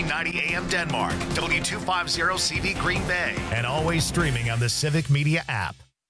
1490 AM Denmark, W250CV Green Bay, and always streaming on the Civic Media app.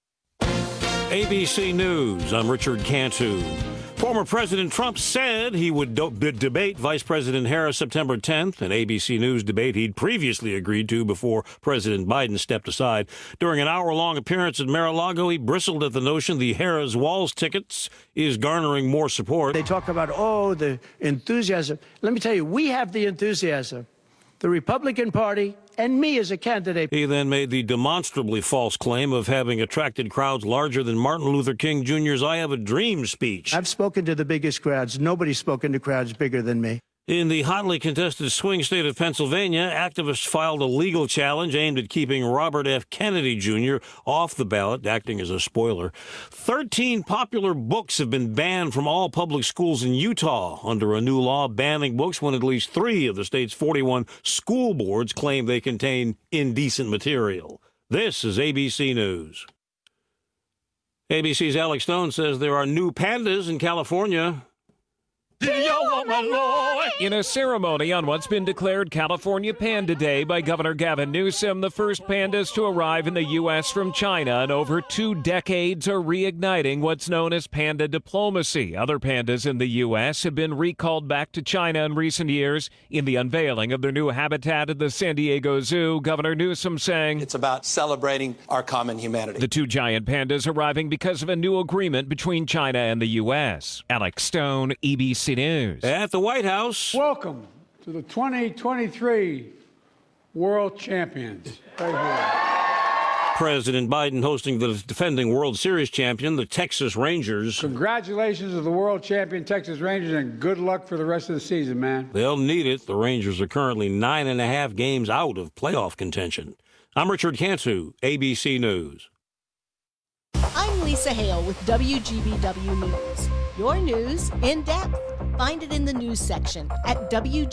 ABC News, I'm Richard Cantu. Former President Trump said he would debate Vice President Harris September 10th, an ABC News debate he'd previously agreed to before President Biden stepped aside. During an hour-long appearance at Mar-a-Lago, he bristled at the notion the Harris-Walz tickets is garnering more support. They talk about, the enthusiasm. Let me tell you, we have the enthusiasm. The Republican Party and me as a candidate. He then made the demonstrably false claim of having attracted crowds larger than Martin Luther King Jr.'s I Have a Dream speech. I've spoken to the biggest crowds. Nobody's spoken to crowds bigger than me. In the hotly contested swing state of Pennsylvania, activists filed a legal challenge aimed at keeping Robert F. Kennedy Jr. off the ballot, acting as a spoiler. 13 popular books have been banned from all public schools in Utah under a new law banning books when at least 3 of the state's 41 school boards claim they contain indecent material. This is ABC News. ABC's Alex Stone says there are new pandas in California. In a ceremony on what's been declared California Panda Day by Governor Gavin Newsom, the first pandas to arrive in the U.S. from China in over 2 decades are reigniting what's known as panda diplomacy. Other pandas in the U.S. have been recalled back to China in recent years. In the unveiling of their new habitat at the San Diego Zoo, Governor Newsom saying, "It's about celebrating our common humanity." The 2 giant pandas arriving because of a new agreement between China and the U.S. Alex Stone, ABC News. At the White House. Welcome to the 2023 World Champions. Right here. President Biden hosting the defending World Series champion, the Texas Rangers. Congratulations to the world champion Texas Rangers, and good luck for the rest of the season, man. They'll need it. The Rangers are currently 9.5 games out of playoff contention. I'm Richard Cantu, ABC News. I'm Lisa Hale with WGBW News. Your news in depth. Find it in the news section at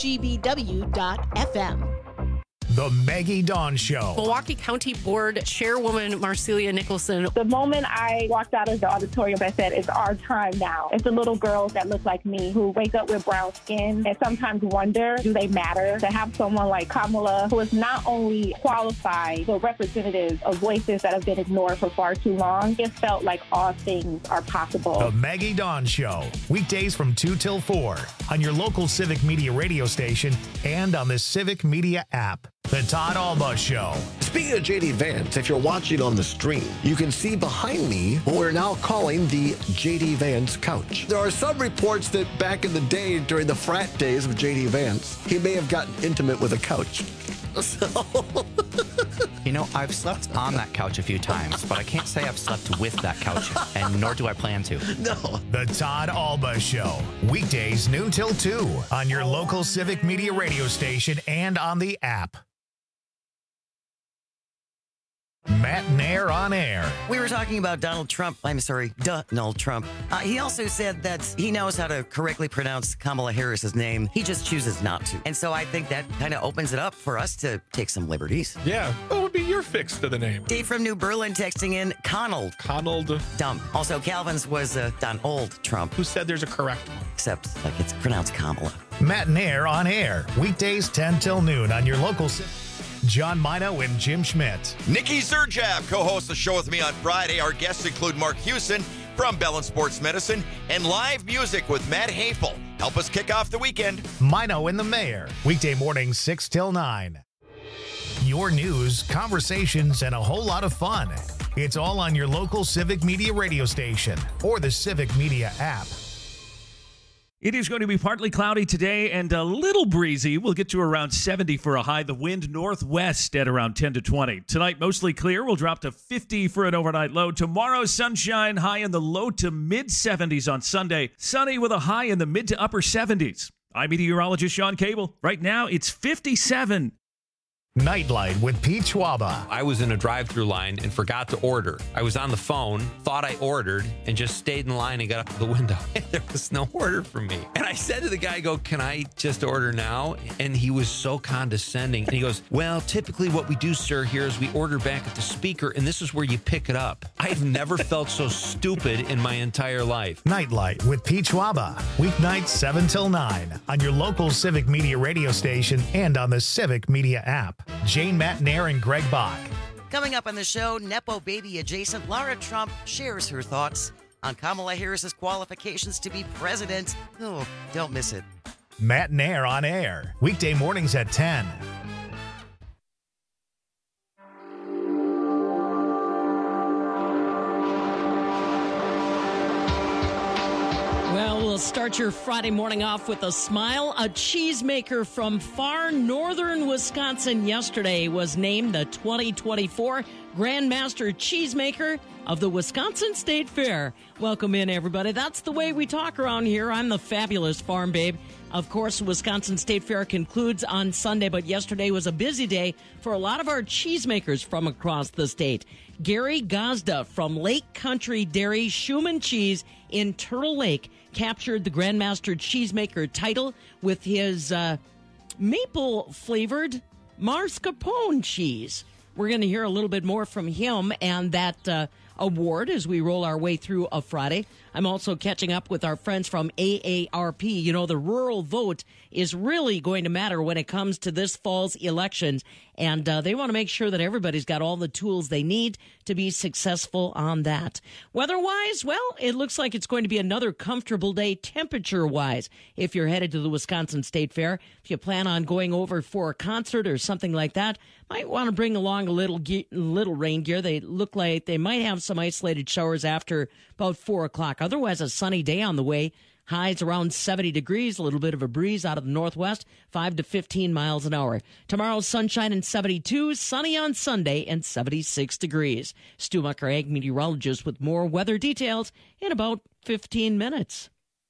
WGBW.FM. The Maggie Dawn Show. Milwaukee County Board Chairwoman Marcelia Nicholson. The moment I walked out of the auditorium, I said, it's our time now. It's the little girls that look like me who wake up with brown skin and sometimes wonder, do they matter? To have someone like Kamala, who is not only qualified, but representative of voices that have been ignored for far too long, it felt like all things are possible. The Maggie Dawn Show. Weekdays from 2 till 4 on your local Civic Media radio station and on the Civic Media app. The Todd Alba Show. Speaking of JD Vance, if you're watching on the stream, you can see behind me what we're now calling the JD Vance couch. There are some reports that back in the day, during the frat days of JD Vance, he may have gotten intimate with a couch. So... You know, I've slept on that couch a few times, but I can't say I've slept with that couch, and nor do I plan to. No. The Todd Alba Show. Weekdays noon till 2 on your local Civic Media radio station and on the app. Matt Nair on air. We were talking about Donald Trump. Donald Trump. He also said that he knows how to correctly pronounce Kamala Harris's name. He just chooses not to. And so I think that kind of opens it up for us to take some liberties. Yeah. What would be your fix to the name? Dave from New Berlin texting in Conald. Dump. Also, Calvin's was Donald Trump. Who said there's a correct one? Except, like, it's pronounced Kamala. Matt Nair on air. Weekdays 10 till noon on your local Civic. John Mino and Jim Schmidt. Nikki Zerjab co-hosts the show with me on Friday. Our guests include Mark Hewson from Bell and Sports Medicine and live music with Matt Hafel. Help us kick off the weekend. Mino and the Mayor. Weekday mornings 6 till 9. Your news, conversations, and a whole lot of fun. It's all on your local Civic Media radio station or the Civic Media app. It is going to be partly cloudy today and a little breezy. We'll get to around 70 for a high. The wind northwest at around 10 to 20. Tonight, mostly clear. We'll drop to 50 for an overnight low. Tomorrow, sunshine, high in the low to mid 70s on Sunday. Sunny with a high in the mid to upper 70s. I'm meteorologist Sean Cable. Right now, it's 57. Nightlight with Pete Schwaba. I was in a drive-thru line and forgot to order. I was on the phone, thought I ordered, and just stayed in line and got up to the window. There was no order for me. And I said to the guy, can I just order now? And he was so condescending. And he goes, well, typically what we do, sir, here is we order back at the speaker, and this is where you pick it up. I've never felt so stupid in my entire life. Nightlight with Pete Schwaba. Weeknights 7 till 9 on your local Civic Media radio station and on the Civic Media app. Jane Matnair and Greg Bach. Coming up on the show, Nepo baby adjacent Lara Trump shares her thoughts on Kamala Harris's qualifications to be president. Oh, don't miss it. Matnair on air. Weekday mornings at 10. Well, we'll start your Friday morning off with a smile. A cheesemaker from far northern Wisconsin yesterday was named the 2024 Grandmaster Cheesemaker of the Wisconsin State Fair. Welcome in, everybody. That's the way we talk around here. I'm the fabulous Farm Babe. Of course, Wisconsin State Fair concludes on Sunday, but yesterday was a busy day for a lot of our cheesemakers from across the state. Gary Gazda from Lake Country Dairy Schumann Cheese in Turtle Lake captured the Grandmaster Cheesemaker title with his maple-flavored mascarpone cheese. We're going to hear a little bit more from him and that award as we roll our way through a Friday. I'm also catching up with our friends from AARP. You know, the rural vote is really going to matter when it comes to this fall's elections, and they want to make sure that everybody's got all the tools they need to be successful on that. Weather-wise, well, it looks like it's going to be another comfortable day temperature-wise if you're headed to the Wisconsin State Fair. If you plan on going over for a concert or something like that, might want to bring along a little rain gear. They look like they might have some isolated showers after about 4 o'clock. Otherwise, a sunny day on the way. Highs around 70 degrees, a little bit of a breeze out of the northwest, 5 to 15 miles an hour. Tomorrow, sunshine and 72, sunny on Sunday and 76 degrees. Stu Mucker, ag meteorologist, with more weather details in about 15 minutes.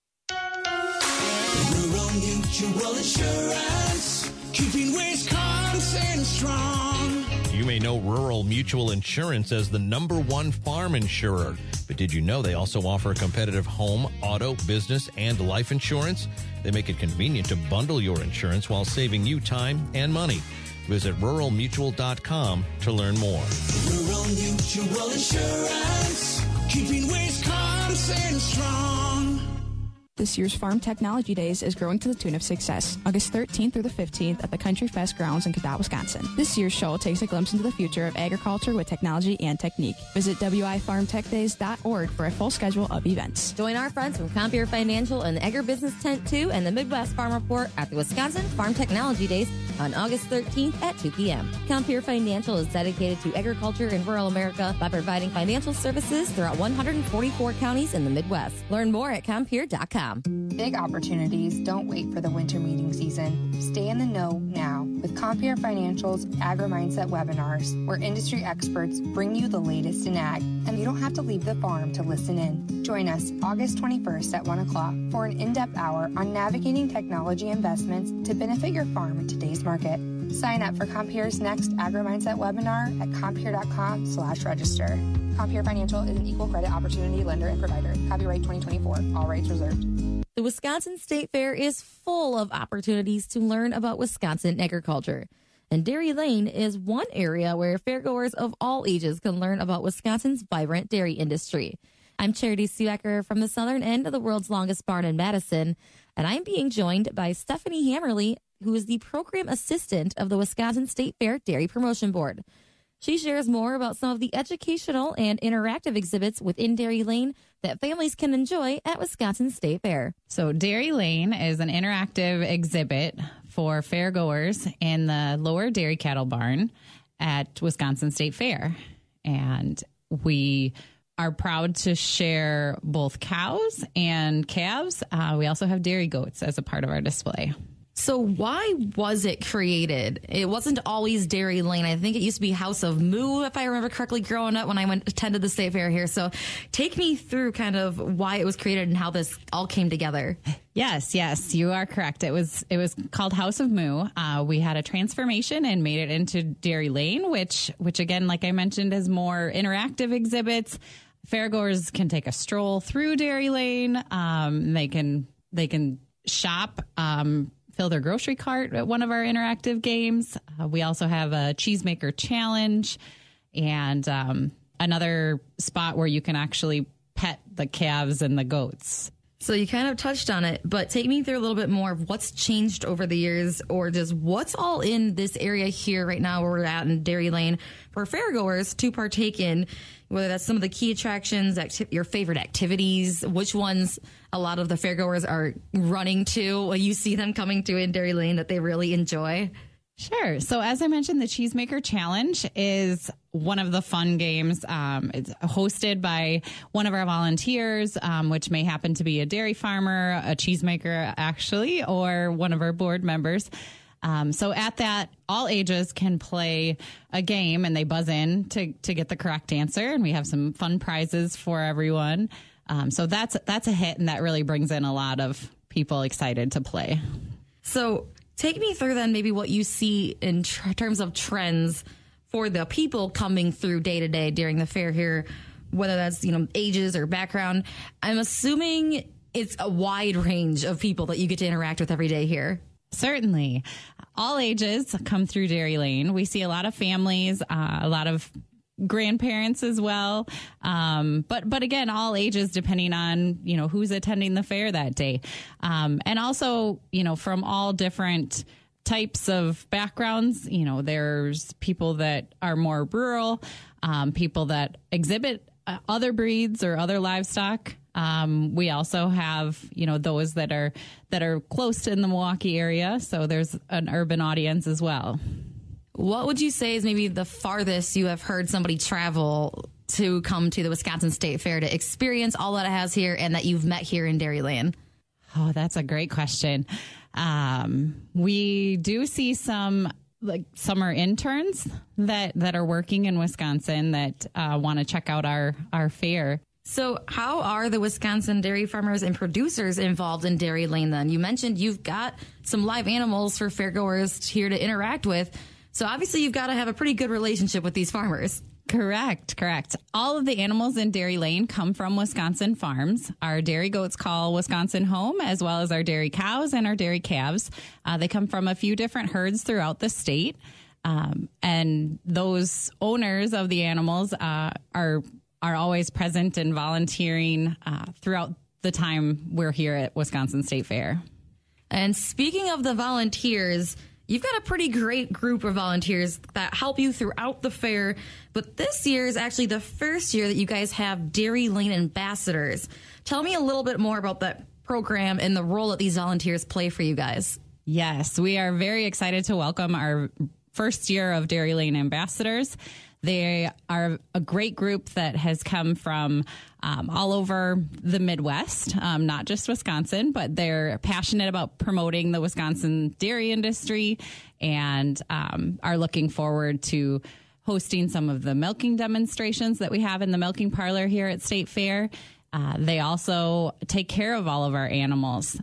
Rural Mutual Insurance, keeping Wisconsin strong. You may know Rural Mutual Insurance as the #1 farm insurer. But did you know they also offer competitive home, auto, business, and life insurance? They make it convenient to bundle your insurance while saving you time and money. Visit ruralmutual.com to learn more. Rural Mutual Insurance, keeping Wisconsin strong. This year's Farm Technology Days is growing to the tune of success. August 13th through the 15th at the Country Fest grounds in Cadott, Wisconsin. This year's show takes a glimpse into the future of agriculture with technology and technique. Visit wifarmtechdays.org for a full schedule of events. Join our friends from Compeer Financial and the Agribusiness Tent 2 and the Midwest Farm Report at the Wisconsin Farm Technology Days on August 13th at 2 p.m. Compeer Financial is dedicated to agriculture in rural America by providing financial services throughout 144 counties in the Midwest. Learn more at Compeer.com. Big opportunities don't wait for the winter meeting season. Stay in the know now with Compeer Financial's Agri-Mindset webinars, where industry experts bring you the latest in ag, and you don't have to leave the farm to listen in. Join us August 21st at 1 o'clock for an in-depth hour on navigating technology investments to benefit your farm in today's market. Sign up for Compeer's next Agri-Mindset webinar at Compeer.com/register. Compeer Financial is an equal credit opportunity lender and provider. Copyright 2024. All rights reserved. The Wisconsin State Fair is full of opportunities to learn about Wisconsin agriculture. And Dairy Lane is one area where fairgoers of all ages can learn about Wisconsin's vibrant dairy industry. I'm Charity Suecker from the southern end of the world's longest barn in Madison, and I'm being joined by Stephanie Hammerly, who is the program assistant of the Wisconsin State Fair Dairy Promotion Board. She shares more about some of the educational and interactive exhibits within Dairy Lane that families can enjoy at Wisconsin State Fair. So Dairy Lane is an interactive exhibit for fairgoers in the lower dairy cattle barn at Wisconsin State Fair. And we are proud to share both cows and calves. We also have dairy goats as a part of our display. So why was it created? It wasn't always Dairy Lane. I think it used to be House of Moo, if I remember correctly, growing up when I attended the state fair here. So take me through kind of why it was created and how this all came together. Yes, you are correct. It was called House of Moo. We had a transformation and made it into Dairy Lane, which again, like I mentioned, is more interactive exhibits. Fairgoers can take a stroll through Dairy Lane. They can shop, fill their grocery cart at one of our interactive games. We also have a cheesemaker challenge and another spot where you can actually pet the calves and the goats. So you kind of touched on it, but take me through a little bit more of what's changed over the years, or just what's all in this area here right now where we're at in Dairy Lane for fairgoers to partake in, whether that's some of the key attractions, your favorite activities, which ones a lot of the fairgoers are running to when you see them coming to in Dairy Lane that they really enjoy. Sure. So as I mentioned, the Cheesemaker Challenge is one of the fun games. It's hosted by one of our volunteers, which may happen to be a dairy farmer, a cheesemaker actually, or one of our board members. So at that, all ages can play a game and they buzz in to get the correct answer. And we have some fun prizes for everyone. So that's a hit, and that really brings in a lot of people excited to play. So take me through then maybe what you see in terms of trends for the people coming through day to day during the fair here, whether that's, ages or background. I'm assuming it's a wide range of people that you get to interact with every day here. Certainly. All ages come through Dairy Lane. We see a lot of families, a lot of grandparents as well. But again, all ages depending on, who's attending the fair that day. And also, from all different types of backgrounds, there's people that are more rural, people that exhibit other breeds or other livestock. We also have, those that are close to in the Milwaukee area. So there's an urban audience as well. What would you say is maybe the farthest you have heard somebody travel to come to the Wisconsin State Fair to experience all that it has here and that you've met here in Dairy Lane? Oh, that's a great question. We do see some summer interns that are working in Wisconsin that want to check out our fair. So how are the Wisconsin dairy farmers and producers involved in Dairy Lane then? You mentioned you've got some live animals for fairgoers here to interact with. So obviously you've got to have a pretty good relationship with these farmers. Correct. All of the animals in Dairy Lane come from Wisconsin farms. Our dairy goats call Wisconsin home, as well as our dairy cows and our dairy calves. They come from a few different herds throughout the state. And those owners of the animals are always present and volunteering throughout the time we're here at Wisconsin State Fair. And speaking of the volunteers, you've got a pretty great group of volunteers that help you throughout the fair. But this year is actually the first year that you guys have Dairy Lane ambassadors. Tell me a little bit more about that program and the role that these volunteers play for you guys. Yes, we are very excited to welcome our first year of Dairy Lane ambassadors. They are a great group that has come from all over the Midwest, not just Wisconsin, but they're passionate about promoting the Wisconsin dairy industry and are looking forward to hosting some of the milking demonstrations that we have in the milking parlor here at State Fair. They also take care of all of our animals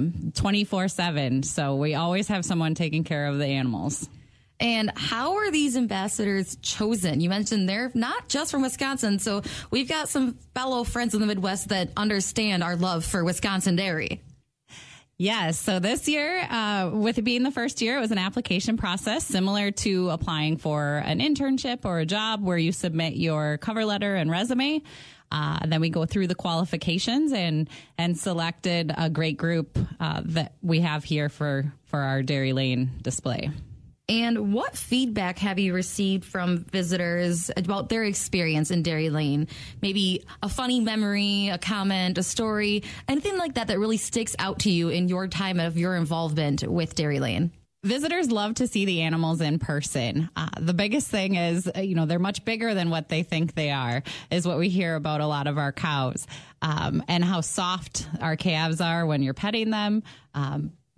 24/7. So we always have someone taking care of the animals. And how are these ambassadors chosen? You mentioned they're not just from Wisconsin, so we've got some fellow friends in the Midwest that understand our love for Wisconsin dairy. Yes. So this year, with it being the first year, it was an application process similar to applying for an internship or a job where you submit your cover letter and resume. Then we go through the qualifications and selected a great group that we have here for our Dairy Lane display. And what feedback have you received from visitors about their experience in Dairy Lane? Maybe a funny memory, a comment, a story, anything like that that really sticks out to you in your time of your involvement with Dairy Lane? Visitors love to see the animals in person. The biggest thing is, they're much bigger than what they think they are, is what we hear about a lot of our cows, and how soft our calves are when you're petting them.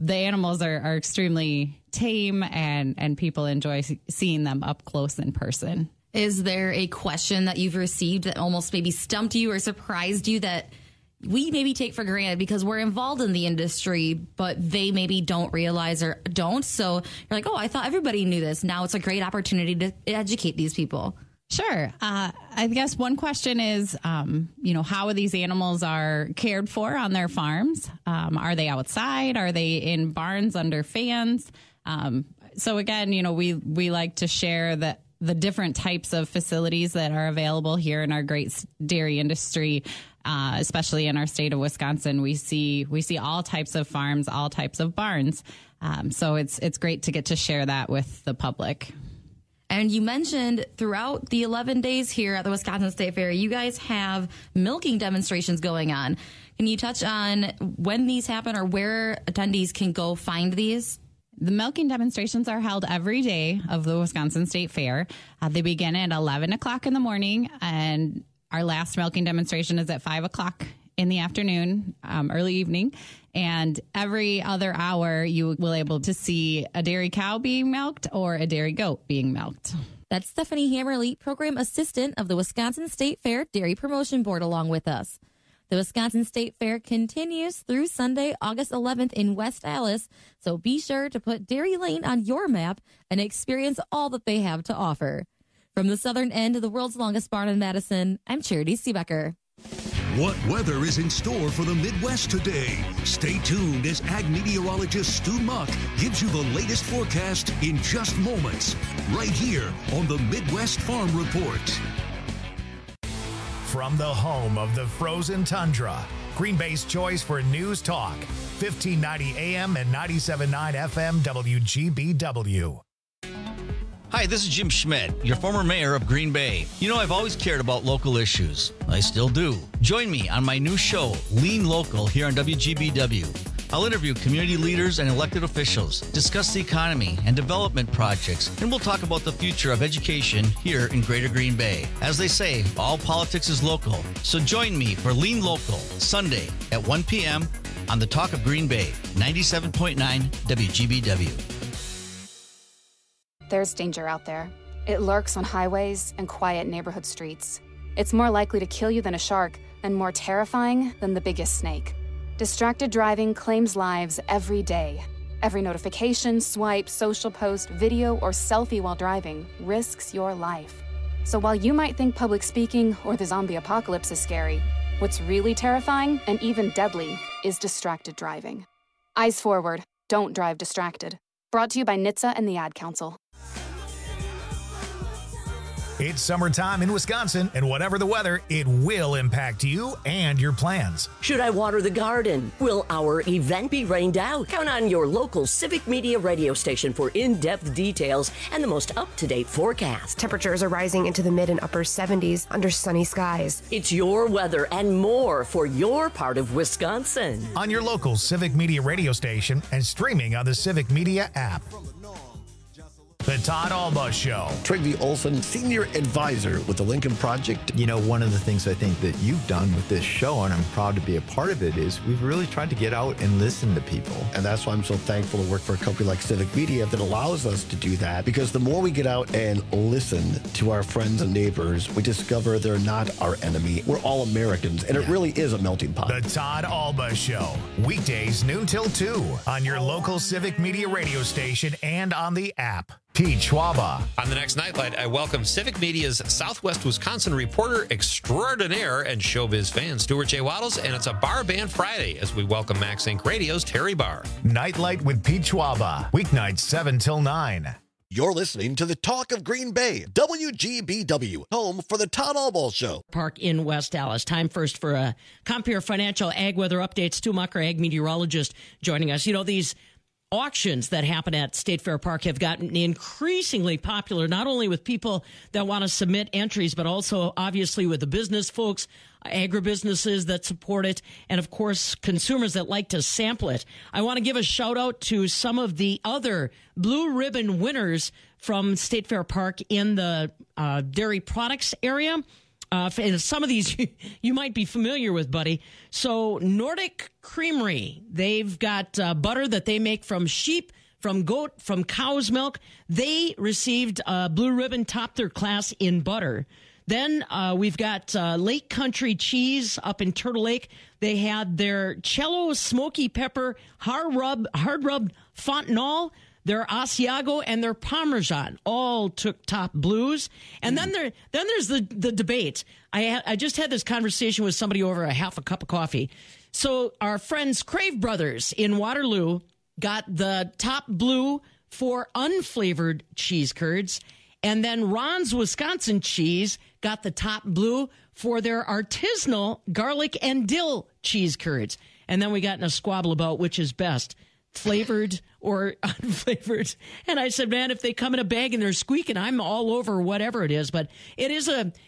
the animals are extremely tame, and people enjoy seeing them up close in person. Is there a question that you've received that almost maybe stumped you or surprised you that we maybe take for granted because we're involved in the industry, but they maybe don't realize or don't? So you're like, oh, I thought everybody knew this. Now it's a great opportunity to educate these people. Sure. I guess one question is, how these animals are cared for on their farms. Are they outside? Are they in barns under fans? So again, we like to share the different types of facilities that are available here in our great dairy industry, especially in our state of Wisconsin. We see all types of farms, all types of barns. So it's great to get to share that with the public. And you mentioned throughout the 11 days here at the Wisconsin State Fair, you guys have milking demonstrations going on. Can you touch on when these happen or where attendees can go find these? The milking demonstrations are held every day of the Wisconsin State Fair. They begin at 11 o'clock in the morning, and our last milking demonstration is at 5 o'clock in the afternoon, early evening. And every other hour, you will able to see a dairy cow being milked or a dairy goat being milked. That's Stephanie Hammerly, Program Assistant of the Wisconsin State Fair Dairy Promotion Board, along with us. The Wisconsin State Fair continues through Sunday, August 11th in West Allis, so be sure to put Dairy Lane on your map and experience all that they have to offer. From the southern end of the world's longest barn in Madison, I'm Charity Seebecker. What weather is in store for the Midwest today? Stay tuned as ag meteorologist Stu Muck gives you the latest forecast in just moments, right here on the Midwest Farm Report. From the home of the frozen tundra, Green Bay's choice for news talk, 1590 AM and 97.9 FM WGBW. Hi, this is Jim Schmidt, your former mayor of Green Bay. You know, I've always cared about local issues. I still do. Join me on my new show, Lean Local, here on WGBW. I'll interview community leaders and elected officials, discuss the economy and development projects, and we'll talk about the future of education here in Greater Green Bay. As they say, all politics is local. So join me for Lean Local, Sunday at 1 p.m. on the Talk of Green Bay, 97.9 WGBW. There's danger out there. It lurks on highways and quiet neighborhood streets. It's more likely to kill you than a shark and more terrifying than the biggest snake. Distracted driving claims lives every day. Every notification, swipe, social post, video, or selfie while driving risks your life. So while you might think public speaking or the zombie apocalypse is scary, what's really terrifying and even deadly is distracted driving. Eyes forward, don't drive distracted. Brought to you by NHTSA and the Ad Council. It's summertime in Wisconsin, and whatever the weather, it will impact you and your plans. Should I water the garden? Will our event be rained out? Count on your local Civic Media radio station for in-depth details and the most up-to-date forecast. Temperatures are rising into the mid and upper 70s under sunny skies. It's your weather and more for your part of Wisconsin. On your local Civic Media radio station and streaming on the Civic Media app. The Todd Alba Show. Trygve Olson, Senior Advisor with the Lincoln Project. You know, one of the things I think that you've done with this show, and I'm proud to be a part of it, is we've really tried to get out and listen to people. And that's why I'm so thankful to work for a company like Civic Media that allows us to do that. Because the more we get out and listen to our friends and neighbors, we discover they're not our enemy. We're all Americans, and it really is a melting pot. The Todd Alba Show. Weekdays noon till 2 on your local Civic Media radio station and on the app. Pete Schwaba. On the next Nightlight, I welcome Civic Media's Southwest Wisconsin reporter extraordinaire and showbiz fan, Stuart J. Waddles, and it's a Bar Band Friday as we welcome Max Inc. Radio's Terry Barr. Nightlight with Pete Schwaba. Weeknights 7 till 9. You're listening to the Talk of Green Bay, WGBW, home for the Todd Alba Show. Park in West Allis. Time first for a Compeer Financial Ag Weather Update. Stu Mucker, ag meteorologist, joining us. You know, these auctions that happen at State Fair Park have gotten increasingly popular, not only with people that want to submit entries, but also obviously with the business folks, agribusinesses that support it, and of course, consumers that like to sample it. I want to give a shout out to some of the other blue ribbon winners from State Fair Park in the dairy products area. And some of these you might be familiar with, buddy. So Nordic Creamery, they've got butter that they make from sheep, from goat, from cow's milk. They received Blue Ribbon, topped their class in butter. Then we've got Lake Country Cheese up in Turtle Lake. They had their Cello Smoky Pepper hard rubbed Fontanelle, their Asiago, and their Parmesan all took top blues. And then there's the debate. I just had this conversation with somebody over a half a cup of coffee. So our friends Crave Brothers in Waterloo got the top blue for unflavored cheese curds. And then Ron's Wisconsin Cheese got the top blue for their artisanal garlic and dill cheese curds. And then we got in a squabble about which is best, flavored or unflavored. And I said, man, if they come in a bag and they're squeaking, I'm all over whatever it is. But it is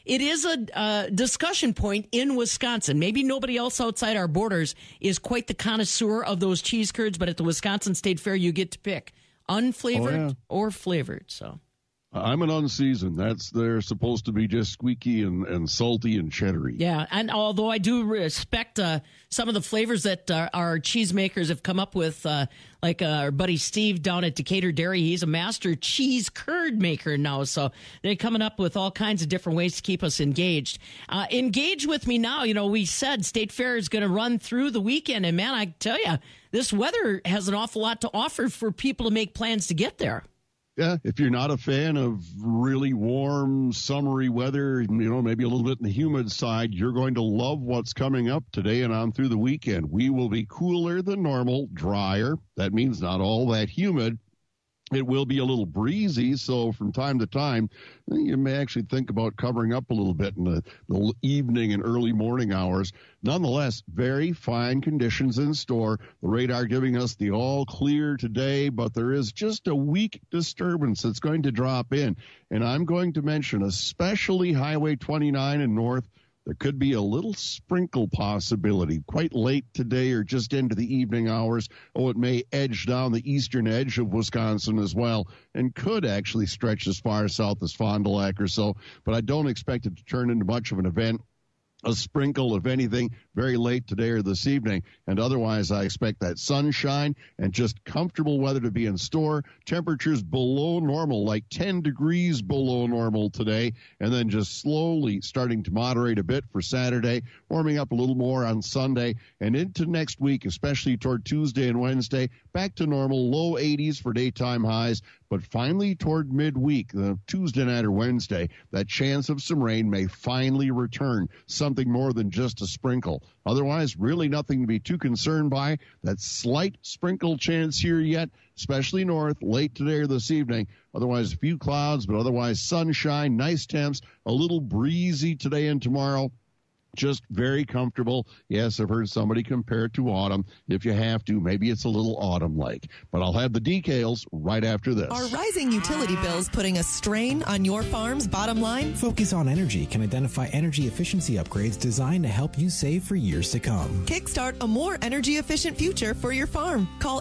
a discussion point in Wisconsin. Maybe nobody else outside our borders is quite the connoisseur of those cheese curds, but at the Wisconsin State Fair, you get to pick unflavored or flavored. So I'm an unseasoned. They're supposed to be just squeaky and salty and cheddary. Yeah, and although I do respect some of the flavors that our cheesemakers have come up with, like our buddy Steve down at Decatur Dairy, he's a master cheese curd maker now. So they're coming up with all kinds of different ways to keep us engaged. Engage with me now. You know, we said State Fair is going to run through the weekend, and man, I tell you, this weather has an awful lot to offer for people to make plans to get there. Yeah, if you're not a fan of really warm, summery weather, maybe a little bit in the humid side, you're going to love what's coming up today and on through the weekend. We will be cooler than normal, drier. That means not all that humid. It will be a little breezy, so from time to time, you may actually think about covering up a little bit in the evening and early morning hours. Nonetheless, very fine conditions in store. The radar giving us the all clear today, but there is just a weak disturbance that's going to drop in. And I'm going to mention, especially Highway 29 and north, there could be a little sprinkle possibility quite late today or just into the evening hours. Oh, it may edge down the eastern edge of Wisconsin as well and could actually stretch as far south as Fond du Lac or so. But I don't expect it to turn into much of an event. A sprinkle, if anything, very late today or this evening. And otherwise, I expect that sunshine and just comfortable weather to be in store. Temperatures below normal, like 10 degrees below normal today, and then just slowly starting to moderate a bit for Saturday, warming up a little more on Sunday, and into next week, especially toward Tuesday and Wednesday, back to normal, low 80s for daytime highs. But finally, toward midweek, the Tuesday night or Wednesday, that chance of some rain may finally return, something more than just a sprinkle. Otherwise, really nothing to be too concerned by. That slight sprinkle chance here yet, especially north, late today or this evening. Otherwise, a few clouds, but otherwise sunshine, nice temps, a little breezy today and tomorrow. Just very comfortable. Yes, I've heard somebody compare it to autumn. If you have to, maybe it's a little autumn-like. But I'll have the details right after this. Are rising utility bills putting a strain on your farm's bottom line? Focus on Energy can identify energy efficiency upgrades designed to help you save for years to come. Kickstart a more energy-efficient future for your farm. Call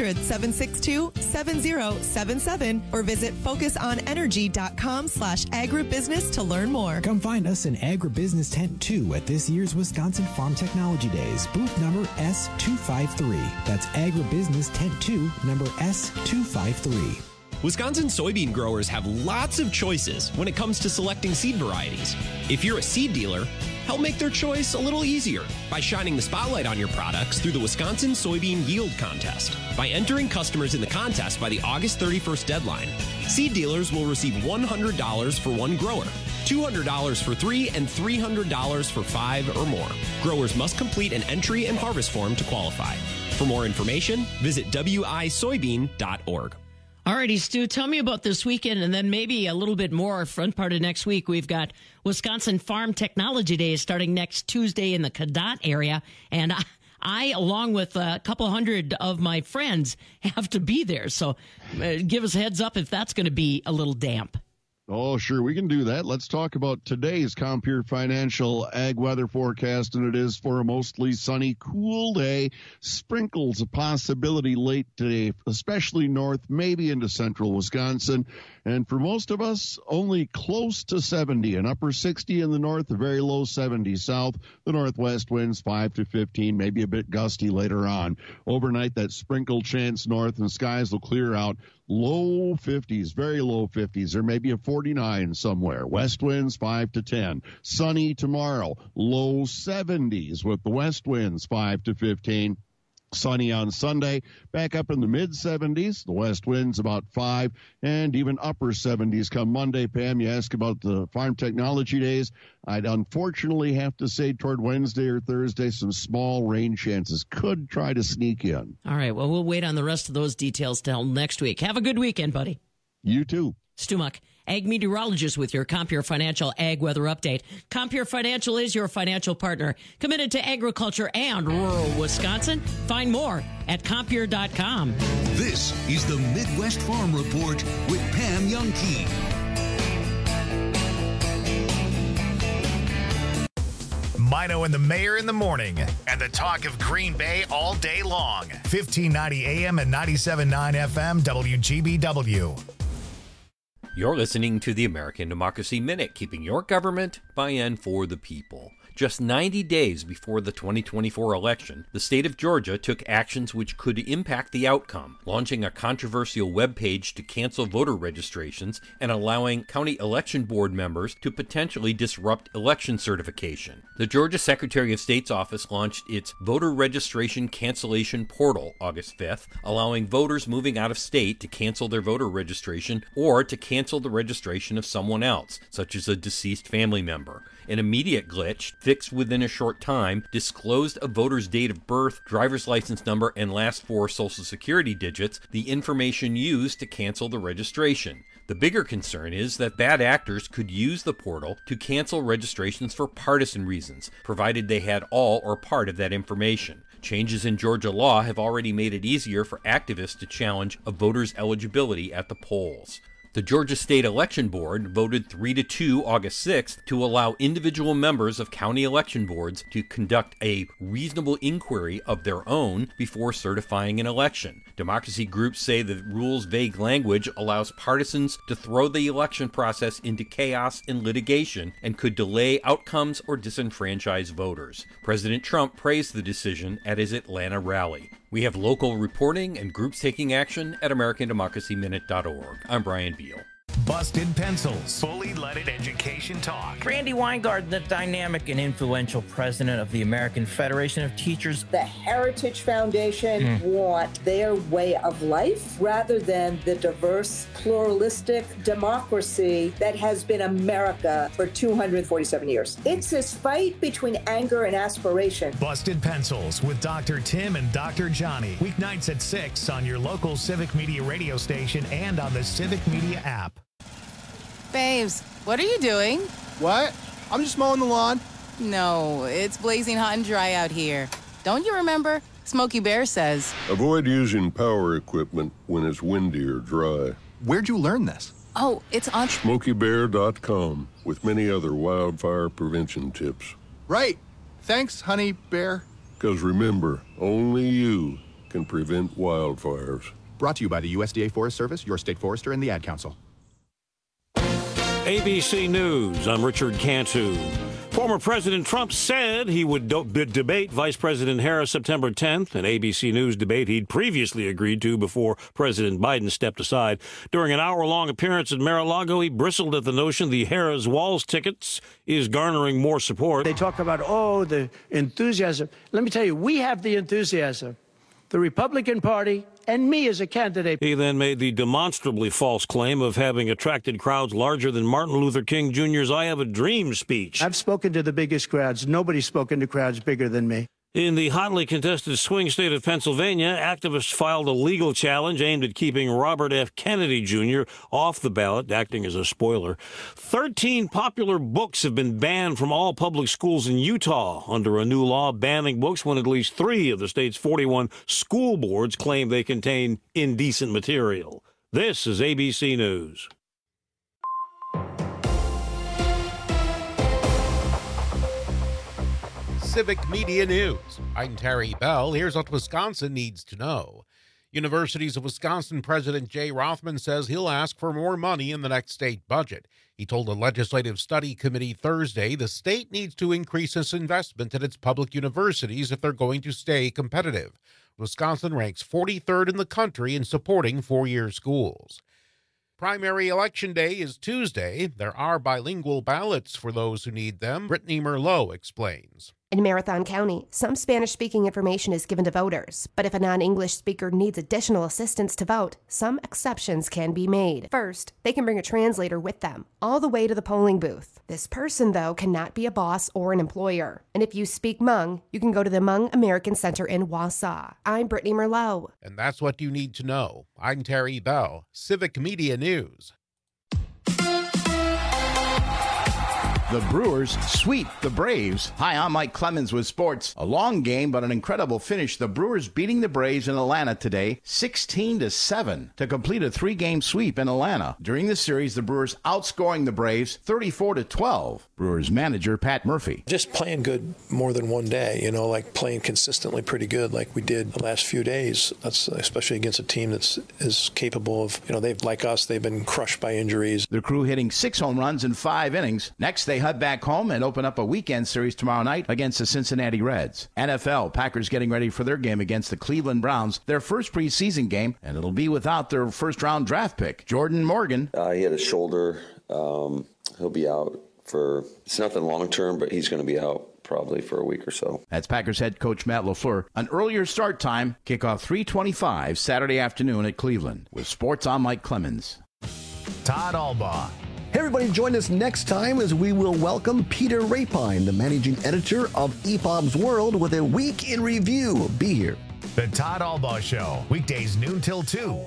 800-762-7077 or visit focusonenergy.com/agribusiness to learn more. Come find us in Agribusiness Tent 2 at this year's Wisconsin Farm Technology Days, booth number S253. That's Agribusiness Tent 2, number S253. Wisconsin soybean growers have lots of choices when it comes to selecting seed varieties. If you're a seed dealer, help make their choice a little easier by shining the spotlight on your products through the Wisconsin Soybean Yield Contest. By entering customers in the contest by the August 31st deadline, seed dealers will receive $100 for one grower, $200 for 3, and $300 for 5 or more. Growers must complete an entry and harvest form to qualify. For more information, visit wisoybean.org. All righty, Stu, tell me about this weekend and then maybe a little bit more front part of next week. We've got Wisconsin Farm Technology Days starting next Tuesday in the Cadott area, and I, along with a couple hundred of my friends, have to be there. So give us a heads up if that's going to be a little damp. Oh, sure, we can do that. Let's talk about today's Compeer Financial Ag weather forecast, and it is for a mostly sunny, cool day. Sprinkles a possibility late today, especially north, maybe into central Wisconsin. And for most of us, only close to 70, an upper 60 in the north, a very low 70 south. The northwest winds 5 to 15, maybe a bit gusty later on. Overnight, that sprinkle chance north, and skies will clear out. Low 50s, very low 50s. There may be a 49 somewhere. West winds 5 to 10. Sunny tomorrow. Low 70s with the west winds 5 to 15. Sunny on Sunday, back up in the mid-70s. The west winds about 5, and even upper 70s come Monday. Pam, you ask about the farm technology days. I'd unfortunately have to say toward Wednesday or Thursday, some small rain chances could try to sneak in. All right, well, we'll wait on the rest of those details till next week. Have a good weekend, buddy. You too. Stu Muck, ag meteorologist with your Compeer Financial Ag Weather Update. Compeer Financial is your financial partner, committed to agriculture and rural Wisconsin. Find more at Compeer.com. This is the Midwest Farm Report with Pam Youngkey. Mino and the Mayor in the morning, and the talk of Green Bay all day long. 1590 AM and 97.9 FM WGBW. You're listening to the American Democracy Minute, keeping your government by and for the people. Just 90 days before the 2024 election, the state of Georgia took actions which could impact the outcome, launching a controversial webpage to cancel voter registrations and allowing county election board members to potentially disrupt election certification. The Georgia Secretary of State's office launched its voter registration cancellation portal August 5th, allowing voters moving out of state to cancel their voter registration or to cancel the registration of someone else, such as a deceased family member. An immediate glitch, fixed within a short time, disclosed a voter's date of birth, driver's license number, and last 4 social security digits, the information used to cancel the registration. The bigger concern is that bad actors could use the portal to cancel registrations for partisan reasons, provided they had all or part of that information. Changes in Georgia law have already made it easier for activists to challenge a voter's eligibility at the polls. The Georgia State Election Board voted 3-2 August 6th to allow individual members of county election boards to conduct a reasonable inquiry of their own before certifying an election. Democracy groups say the rule's vague language allows partisans to throw the election process into chaos and litigation and could delay outcomes or disenfranchise voters. President Trump praised the decision at his Atlanta rally. We have local reporting and groups taking action at AmericanDemocracyMinute.org. I'm Brian Beal. Busted Pencils. Fully leaded education talk. Randy Weingarten, the dynamic and influential president of the American Federation of Teachers. The Heritage Foundation want their way of life rather than the diverse, pluralistic democracy that has been America for 247 years. It's this fight between anger and aspiration. Busted Pencils with Dr. Tim and Dr. Johnny. Weeknights at 6 on your local Civic Media radio station and on the Civic Media app. Babes, what are you doing? What? I'm just mowing the lawn. No, it's blazing hot and dry out here. Don't you remember? Smokey Bear says. Avoid using power equipment when it's windy or dry. Where'd you learn this? Oh, it's on SmokeyBear.com with many other wildfire prevention tips. Right. Thanks, Honey Bear. Because remember, only you can prevent wildfires. Brought to you by the USDA Forest Service, your state forester, and the Ad Council. ABC News, I'm Richard Cantu. Former President Trump said he would debate Vice President Harris September 10th, an ABC News debate he'd previously agreed to before President Biden stepped aside. During an hour-long appearance at Mar-a-Lago, he bristled at the notion the Harris-Walz tickets is garnering more support. They talk about, the enthusiasm. Let me tell you, we have the enthusiasm. The Republican Party and me as a candidate. He then made the demonstrably false claim of having attracted crowds larger than Martin Luther King Jr.'s I Have a Dream speech. I've spoken to the biggest crowds. Nobody's spoken to crowds bigger than me. In the hotly contested swing state of Pennsylvania, activists filed a legal challenge aimed at keeping Robert F. Kennedy Jr. off the ballot, acting as a spoiler. 13 popular books have been banned from all public schools in Utah under a new law banning books when at least 3 of the state's 41 school boards claim they contain indecent material. This is ABC News. Civic Media News. I'm Terry Bell. Here's what Wisconsin needs to know. Universities of Wisconsin President Jay Rothman says he'll ask for more money in the next state budget. He told the Legislative Study Committee Thursday the state needs to increase its investment in its public universities if they're going to stay competitive. Wisconsin ranks 43rd in the country in supporting four-year schools. Primary Election Day is Tuesday. There are bilingual ballots for those who need them. Brittany Merlot explains. In Marathon County, some Spanish-speaking information is given to voters, but if a non-English speaker needs additional assistance to vote, some exceptions can be made. First, they can bring a translator with them, all the way to the polling booth. This person, though, cannot be a boss or an employer. And if you speak Hmong, you can go to the Hmong American Center in Wausau. I'm Brittany Merlot. And that's what you need to know. I'm Terry Bell, Civic Media News. The Brewers sweep the Braves. Hi, I'm Mike Clemens with sports. A long game, but an incredible finish. The Brewers beating the Braves in Atlanta today, 16-7, to complete a three-game sweep in Atlanta. During the series, the Brewers outscoring the Braves 34-12. Brewers manager Pat Murphy. Just playing good more than one day, like playing consistently pretty good like we did the last few days. That's especially against a team that's as capable of, they've like us, they've been crushed by injuries. The Crew hitting 6 home runs in 5 innings. Next, they head back home and open up a weekend series tomorrow night against the Cincinnati Reds. NFL, Packers getting ready for their game against the Cleveland Browns, their first preseason game, and it'll be without their first-round draft pick, Jordan Morgan. He had a shoulder. He'll be out for, it's nothing long-term, but he's going to be out probably for a week or so. That's Packers head coach Matt LaFleur. An earlier start time, kickoff 3:25 Saturday afternoon at Cleveland. With sports, I'm Mike Clemens. Todd Albaugh. Hey everybody, join us next time as we will welcome Peter Rapine, the managing editor of EPOB's World, with a week in review. Be here. The Todd Albaugh Show, weekdays noon till 2.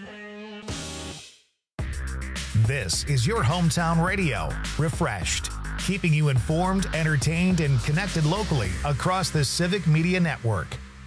This is your hometown radio, refreshed, keeping you informed, entertained, and connected locally across the Civic Media Network.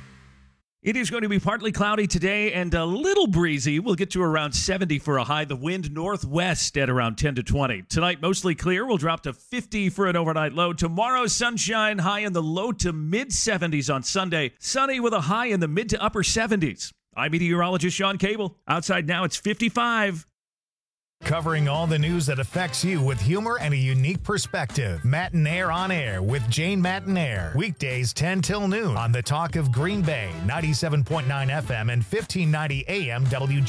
It is going to be partly cloudy today and a little breezy. We'll get to around 70 for a high. The wind northwest at around 10 to 20. Tonight, mostly clear. We'll drop to 50 for an overnight low. Tomorrow, sunshine, high in the low to mid 70s on Sunday. Sunny with a high in the mid to upper 70s. I'm meteorologist Sean Cable. Outside now, it's 55. Covering all the news that affects you with humor and a unique perspective. Matinaire on Air with Jane Matinaire. Weekdays 10 till noon on the Talk of Green Bay, 97.9 FM and 1590 AM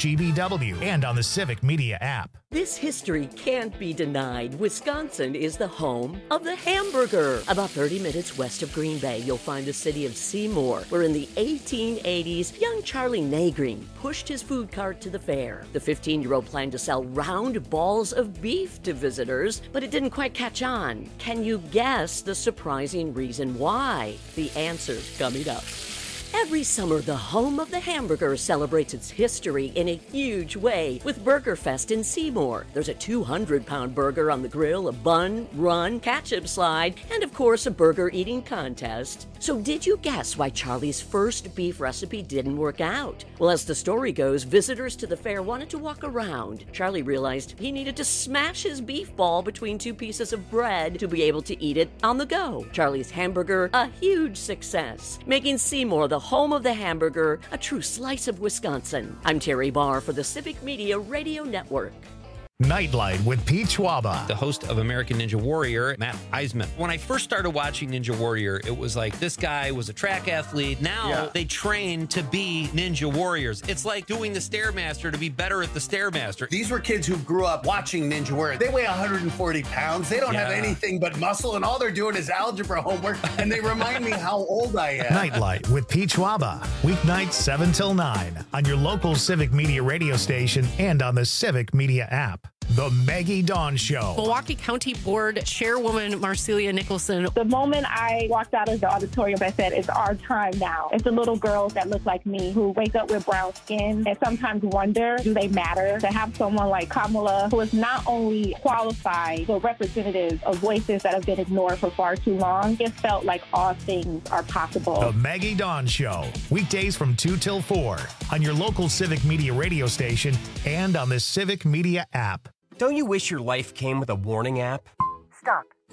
WGBW, and on the Civic Media app. This history can't be denied. Wisconsin is the home of the hamburger. About 30 minutes west of Green Bay, you'll find the city of Seymour, where in the 1880s, young Charlie Nagreen pushed his food cart to the fair. The 15-year-old planned to sell round balls of beef to visitors, but it didn't quite catch on. Can you guess the surprising reason why? The answer's coming up. Every summer, the home of the hamburger celebrates its history in a huge way with BurgerFest in Seymour. There's a 200-pound burger on the grill, a bun, run, ketchup slide, and of course a burger eating contest. So did you guess why Charlie's first beef recipe didn't work out? Well, as the story goes, visitors to the fair wanted to walk around. Charlie realized he needed to smash his beef ball between 2 pieces of bread to be able to eat it on the go. Charlie's hamburger, a huge success, making Seymour the home of the hamburger, a true slice of Wisconsin. I'm Terry Barr for the Civic Media Radio Network. Nightlight with Pete Schwaba. The host of American Ninja Warrior, Matt Eisman. When I first started watching Ninja Warrior, it was like this guy was a track athlete. Now they train to be Ninja Warriors. It's like doing the Stairmaster to be better at the Stairmaster. These were kids who grew up watching Ninja Warrior. They weigh 140 pounds. They don't have anything but muscle, and all they're doing is algebra homework, and they remind me how old I am. Nightlight with Pete Schwaba. Weeknights 7 till 9 on your local Civic Media radio station and on the Civic Media app. The Maggie Dawn Show. Milwaukee County Board Chairwoman Marcelia Nicholson. The moment I walked out of the auditorium, I said, it's our time now. It's the little girls that look like me who wake up with brown skin and sometimes wonder, do they matter? To have someone like Kamala, who is not only qualified, but representative of voices that have been ignored for far too long, it felt like all things are possible. The Maggie Dawn Show. Weekdays from 2 till 4 on your local Civic Media radio station and on the Civic Media app. Don't you wish your life came with a warning app? Stop.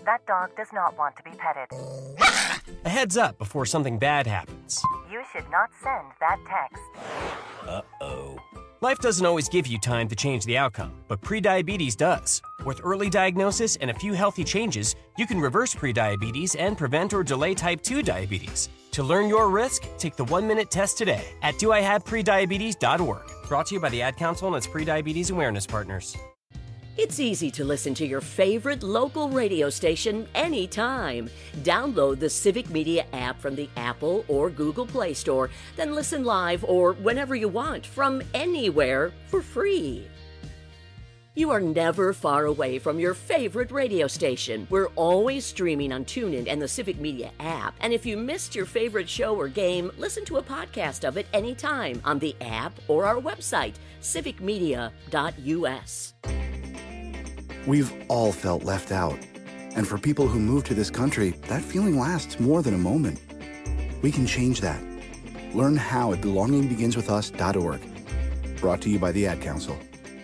That dog does not want to be petted. A heads up before something bad happens. You should not send that text. Uh-oh. Life doesn't always give you time to change the outcome, but prediabetes does. With early diagnosis and a few healthy changes, you can reverse prediabetes and prevent or delay type 2 diabetes. To learn your risk, take the 1-minute test today at doihaveprediabetes.org. Brought to you by the Ad Council and its prediabetes awareness partners. It's easy to listen to your favorite local radio station anytime. Download the Civic Media app from the Apple or Google Play Store, then listen live or whenever you want from anywhere for free. You are never far away from your favorite radio station. We're always streaming on TuneIn and the Civic Media app. And if you missed your favorite show or game, listen to a podcast of it anytime on the app or our website, civicmedia.us. We've all felt left out. And for people who move to this country, that feeling lasts more than a moment. We can change that. Learn how at belongingbeginswithus.org. Brought to you by the Ad Council.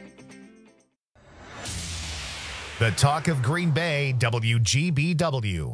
The Talk of Green Bay, WGBW.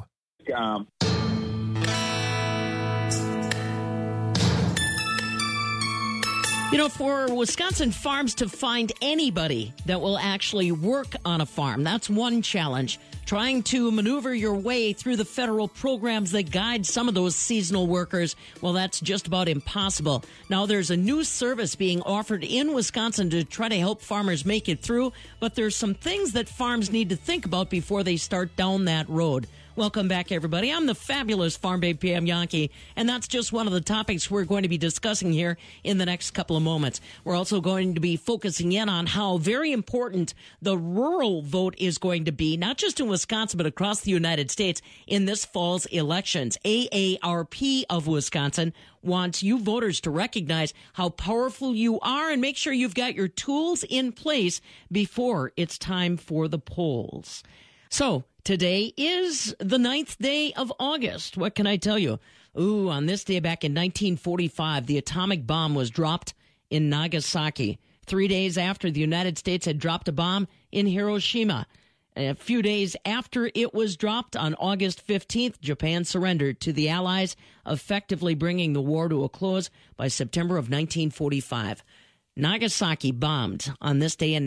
You know, for Wisconsin farms to find anybody that will actually work on a farm, that's one challenge. Trying to maneuver your way through the federal programs that guide some of those seasonal workers, well, that's just about impossible. Now, there's a new service being offered in Wisconsin to try to help farmers make it through, but there's some things that farms need to think about before they start down that road. Welcome back, everybody. I'm the fabulous Farm Babe Pam Jahnke, and that's just one of the topics we're going to be discussing here in the next couple of moments. We're also going to be focusing in on how very important the rural vote is going to be, not just in Wisconsin, but across the United States in this fall's elections. AARP of Wisconsin wants you voters to recognize how powerful you are and make sure you've got your tools in place before it's time for the polls. So, today is the 9th day of August. What can I tell you? On this day back in 1945, the atomic bomb was dropped in Nagasaki. 3 days after the United States had dropped a bomb in Hiroshima. A few days after it was dropped on August 15th, Japan surrendered to the Allies, effectively bringing the war to a close by September of 1945. Nagasaki bombed on this day in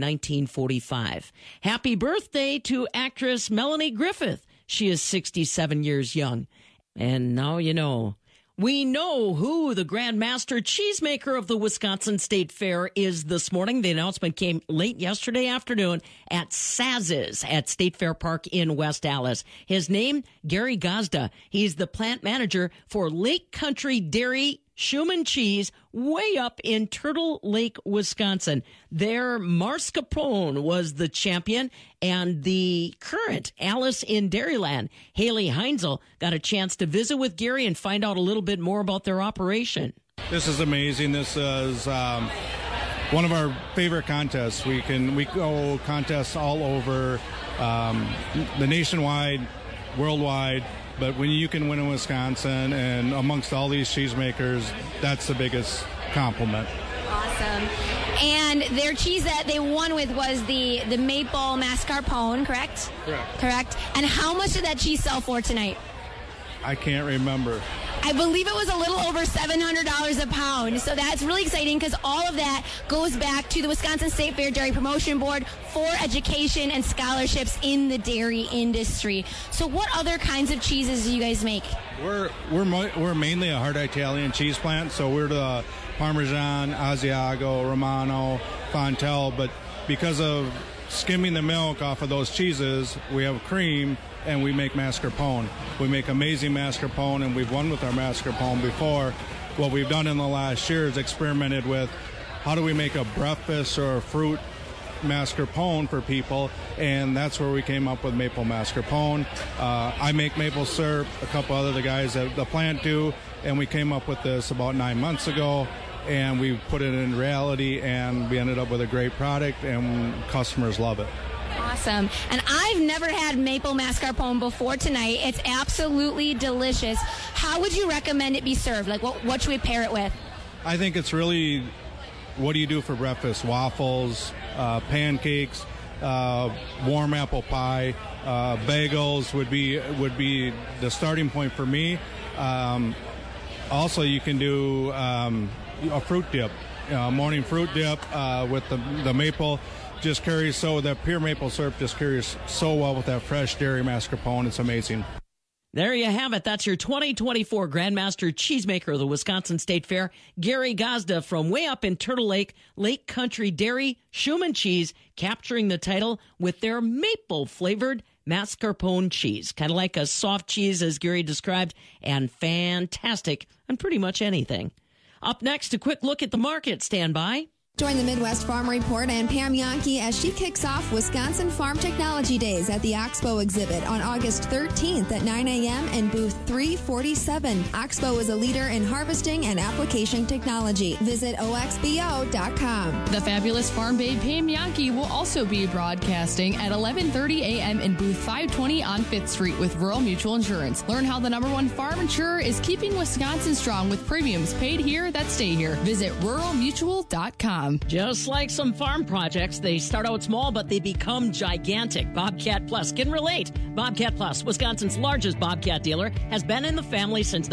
1945. Happy birthday to actress Melanie Griffith. She is 67 years young. And now you know. We know who the Grand Master Cheesemaker of the Wisconsin State Fair is this morning. The announcement came late yesterday afternoon at Saz's at State Fair Park in West Allis. His name, Gary Gazda. He's the plant manager for Lake Country Dairy Schumann Cheese way up in Turtle Lake, Wisconsin. Their mascarpone was the champion, and the current Alice in Dairyland, Haley Heinzel, got a chance to visit with Gary and find out a little bit more about their operation. This is amazing. This is one of our favorite contests. We go contests all over the nationwide, worldwide. But when you can win in Wisconsin and amongst all these cheesemakers, that's the biggest compliment. Awesome. And their cheese that they won with was the maple mascarpone, correct? Correct. And how much did that cheese sell for tonight? I can't remember. I believe it was a little over $700 a pound. So that's really exciting because all of that goes back to the Wisconsin State Fair Dairy Promotion Board for education and scholarships in the dairy industry. So what other kinds of cheeses do you guys make? We're mainly a hard Italian cheese plant, so we're the Parmesan, Asiago, Romano, Fontel, but because of skimming the milk off of those cheeses, we have cream and we make mascarpone. We make amazing mascarpone, and we've won with our mascarpone before. What we've done in the last year is experimented with how do we make a breakfast or a fruit mascarpone for people, and that's where we came up with maple mascarpone. I make maple syrup, a couple other guys at the plant do, and we came up with this about 9 months ago, and we put it in reality, and we ended up with a great product, and customers love it. Awesome. And I've never had maple mascarpone before tonight. It's absolutely delicious. How would you recommend it be served? Like, what should we pair it with? I think it's really, what do you do for breakfast? Waffles, pancakes. warm apple pie, bagels would be the starting point for me. Also, you can do a fruit dip, morning fruit dip with the maple. Just carries that pure maple syrup just carries so well with that fresh dairy mascarpone. It's amazing. There you have it. That's your 2024 Grandmaster Cheesemaker of the Wisconsin State Fair, Gary Gazda from way up in Turtle Lake, Lake Country Dairy, Schumann Cheese, capturing the title with their maple-flavored mascarpone cheese. Kind of like a soft cheese, as Gary described, and fantastic on pretty much anything. Up next, a quick look at the market. Stand by. Join the Midwest Farm Report and Pam Yankee as she kicks off Wisconsin Farm Technology Days at the Oxbow exhibit on August 13th at 9 a.m. in booth 347. Oxbow is a leader in harvesting and application technology. Visit oxbo.com. The fabulous Farm Babe Pam Yankee will also be broadcasting at 11:30 a.m. in booth 520 on 5th Street with Rural Mutual Insurance. Learn how the #1 farm insurer is keeping Wisconsin strong with premiums paid here that stay here. Visit ruralmutual.com. Just like some farm projects, they start out small, but they become gigantic. Bobcat Plus can relate. Bobcat Plus, Wisconsin's largest Bobcat dealer, has been in the family since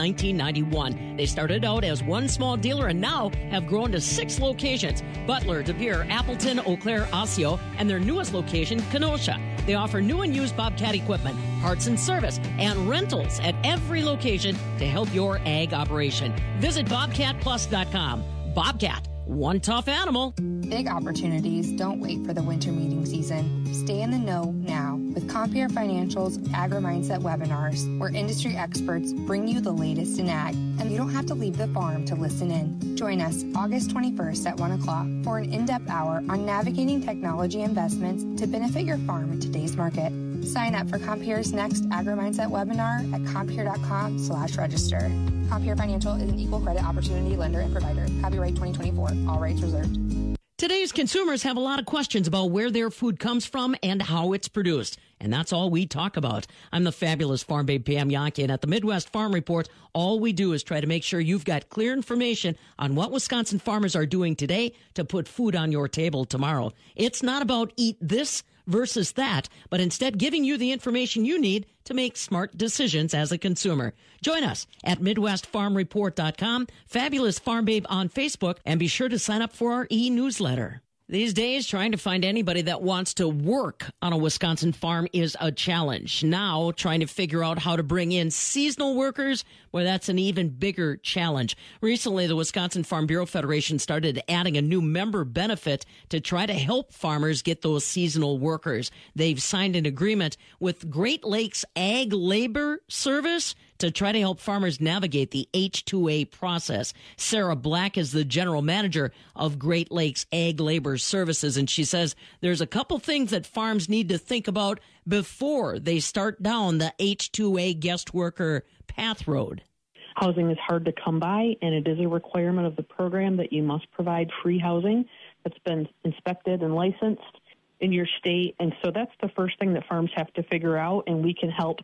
1991. They started out as one small dealer and now have grown to 6 locations: Butler, De Pere, Appleton, Eau Claire, Osseo, and their newest location, Kenosha. They offer new and used Bobcat equipment, parts and service, and rentals at every location to help your ag operation. Visit BobcatPlus.com. Bobcat. One tough animal. Big opportunities don't wait for the winter meeting season. Stay in the know now with Compeer Financial's Agri-Mindset webinars, where industry experts bring you the latest in ag, and you don't have to leave the farm to listen in. Join us August 21st at 1 o'clock for an in-depth hour on navigating technology investments to benefit your farm in today's market. Sign up for Compeer's next Agri-Mindset webinar at compeer.com/register. Compeer Financial is an equal credit opportunity lender and provider. Copyright 2024. All rights reserved. Today's consumers have a lot of questions about where their food comes from and how it's produced. And that's all we talk about. I'm the fabulous Farm Babe Pam Yankee, and at the Midwest Farm Report, all we do is try to make sure you've got clear information on what Wisconsin farmers are doing today to put food on your table tomorrow. It's not about eat this versus that, but instead giving you the information you need to make smart decisions as a consumer. Join us at MidwestFarmReport.com, Fabulous Farm Babe on Facebook, and be sure to sign up for our e-newsletter. These days, trying to find anybody that wants to work on a Wisconsin farm is a challenge. Now, trying to figure out how to bring in seasonal workers, well, that's an even bigger challenge. Recently, the Wisconsin Farm Bureau Federation started adding a new member benefit to try to help farmers get those seasonal workers. They've signed an agreement with Great Lakes Ag Labor Service to try to help farmers navigate the H-2A process. Sarah Black is the general manager of Great Lakes Ag Labor Services, and she says there's a couple things that farms need to think about before they start down the H-2A guest worker path road. Housing is hard to come by, and it is a requirement of the program that you must provide free housing that's been inspected and licensed in your state. And so that's the first thing that farms have to figure out, and we can help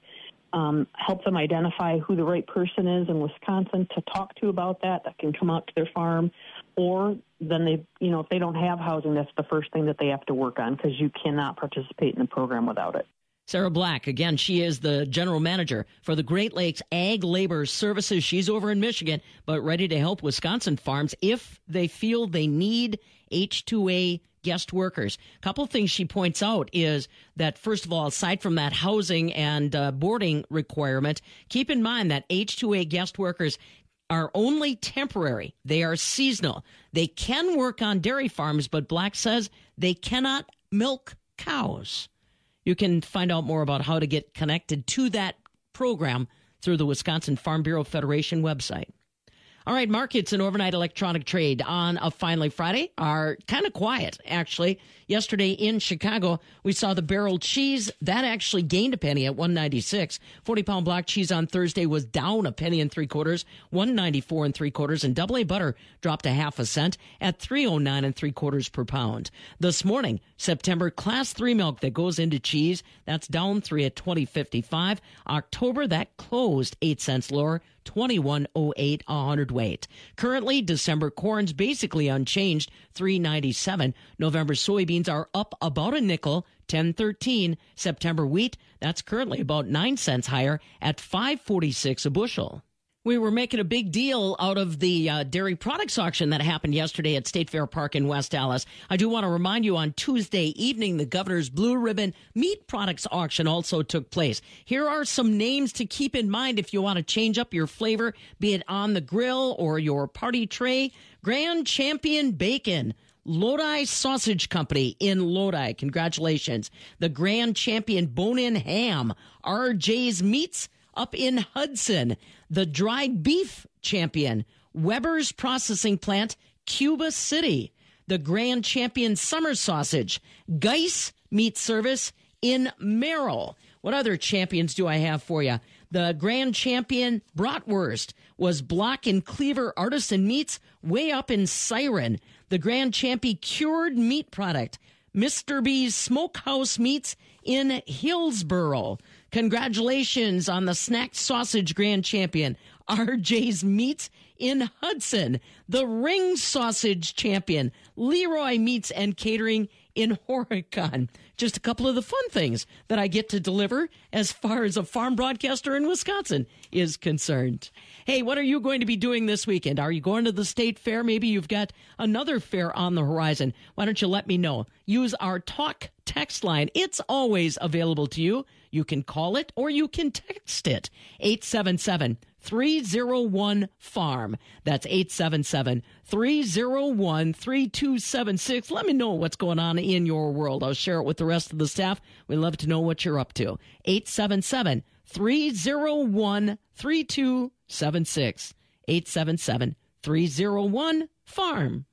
them identify who the right person is in Wisconsin to talk to about that can come out to their farm. Or then if they don't have housing, that's the first thing that they have to work on, because you cannot participate in the program without it. Sarah Black, again, she is the general manager for the Great Lakes Ag Labor Services. She's over in Michigan, but ready to help Wisconsin farms if they feel they need H-2A guest workers. A couple of things she points out is that, first of all, aside from that housing and boarding requirement, keep in mind that H-2A guest workers are only temporary. They are seasonal. They can work on dairy farms, but Black says they cannot milk cows. You can find out more about how to get connected to that program through the Wisconsin Farm Bureau Federation website. All right, markets and overnight electronic trade on a Finally Friday are kind of quiet, actually. Yesterday in Chicago, we saw the barrel cheese. That actually gained a penny at $1.96. 40-pound block cheese on Thursday was down a penny and 3/4, $1.94 and 3/4. And double A butter dropped a half a cent at $3.09 and 3/4 per pound. This morning, September Class 3 milk that goes into cheese, that's down 3 at $20.55. October, that closed 8 cents lower, $21.08 a hundredweight. Currently, December corn's basically unchanged, $3.97. November soybeans are up about a nickel, $10.13. September wheat, that's currently about 9 cents higher at $5.46 a bushel. We were making a big deal out of the dairy products auction that happened yesterday at State Fair Park in West Allis. I do want to remind you on Tuesday evening, the Governor's Blue Ribbon Meat Products Auction also took place. Here are some names to keep in mind if you want to change up your flavor, be it on the grill or your party tray. Grand Champion Bacon, Lodi Sausage Company in Lodi. Congratulations. The Grand Champion Bone-In Ham, RJ's Meats up in Hudson. The Dried Beef Champion, Weber's Processing Plant, Cuba City. The Grand Champion Summer Sausage, Geis Meat Service in Merrill. What other champions do I have for you? The Grand Champion Bratwurst was Block and Cleaver Artisan Meats way up in Siren. The Grand Champion Cured Meat Product, Mr. B's Smokehouse Meats in Hillsboro. Congratulations on the Snack Sausage Grand Champion, RJ's Meats in Hudson. The Ring Sausage Champion, Leroy Meats and Catering in Horicon. Just a couple of the fun things that I get to deliver as far as a farm broadcaster in Wisconsin is concerned. Hey, what are you going to be doing this weekend? Are you going to the state fair? Maybe you've got another fair on the horizon. Why don't you let me know? Use our talk text line. It's always available to you. You can call it or you can text it. 877-301-FARM. That's 877-301-3276. Let me know what's going on in your world. I'll share it with the rest of the staff. We'd love to know what you're up to. 877-301-3276. 877-301-FARM.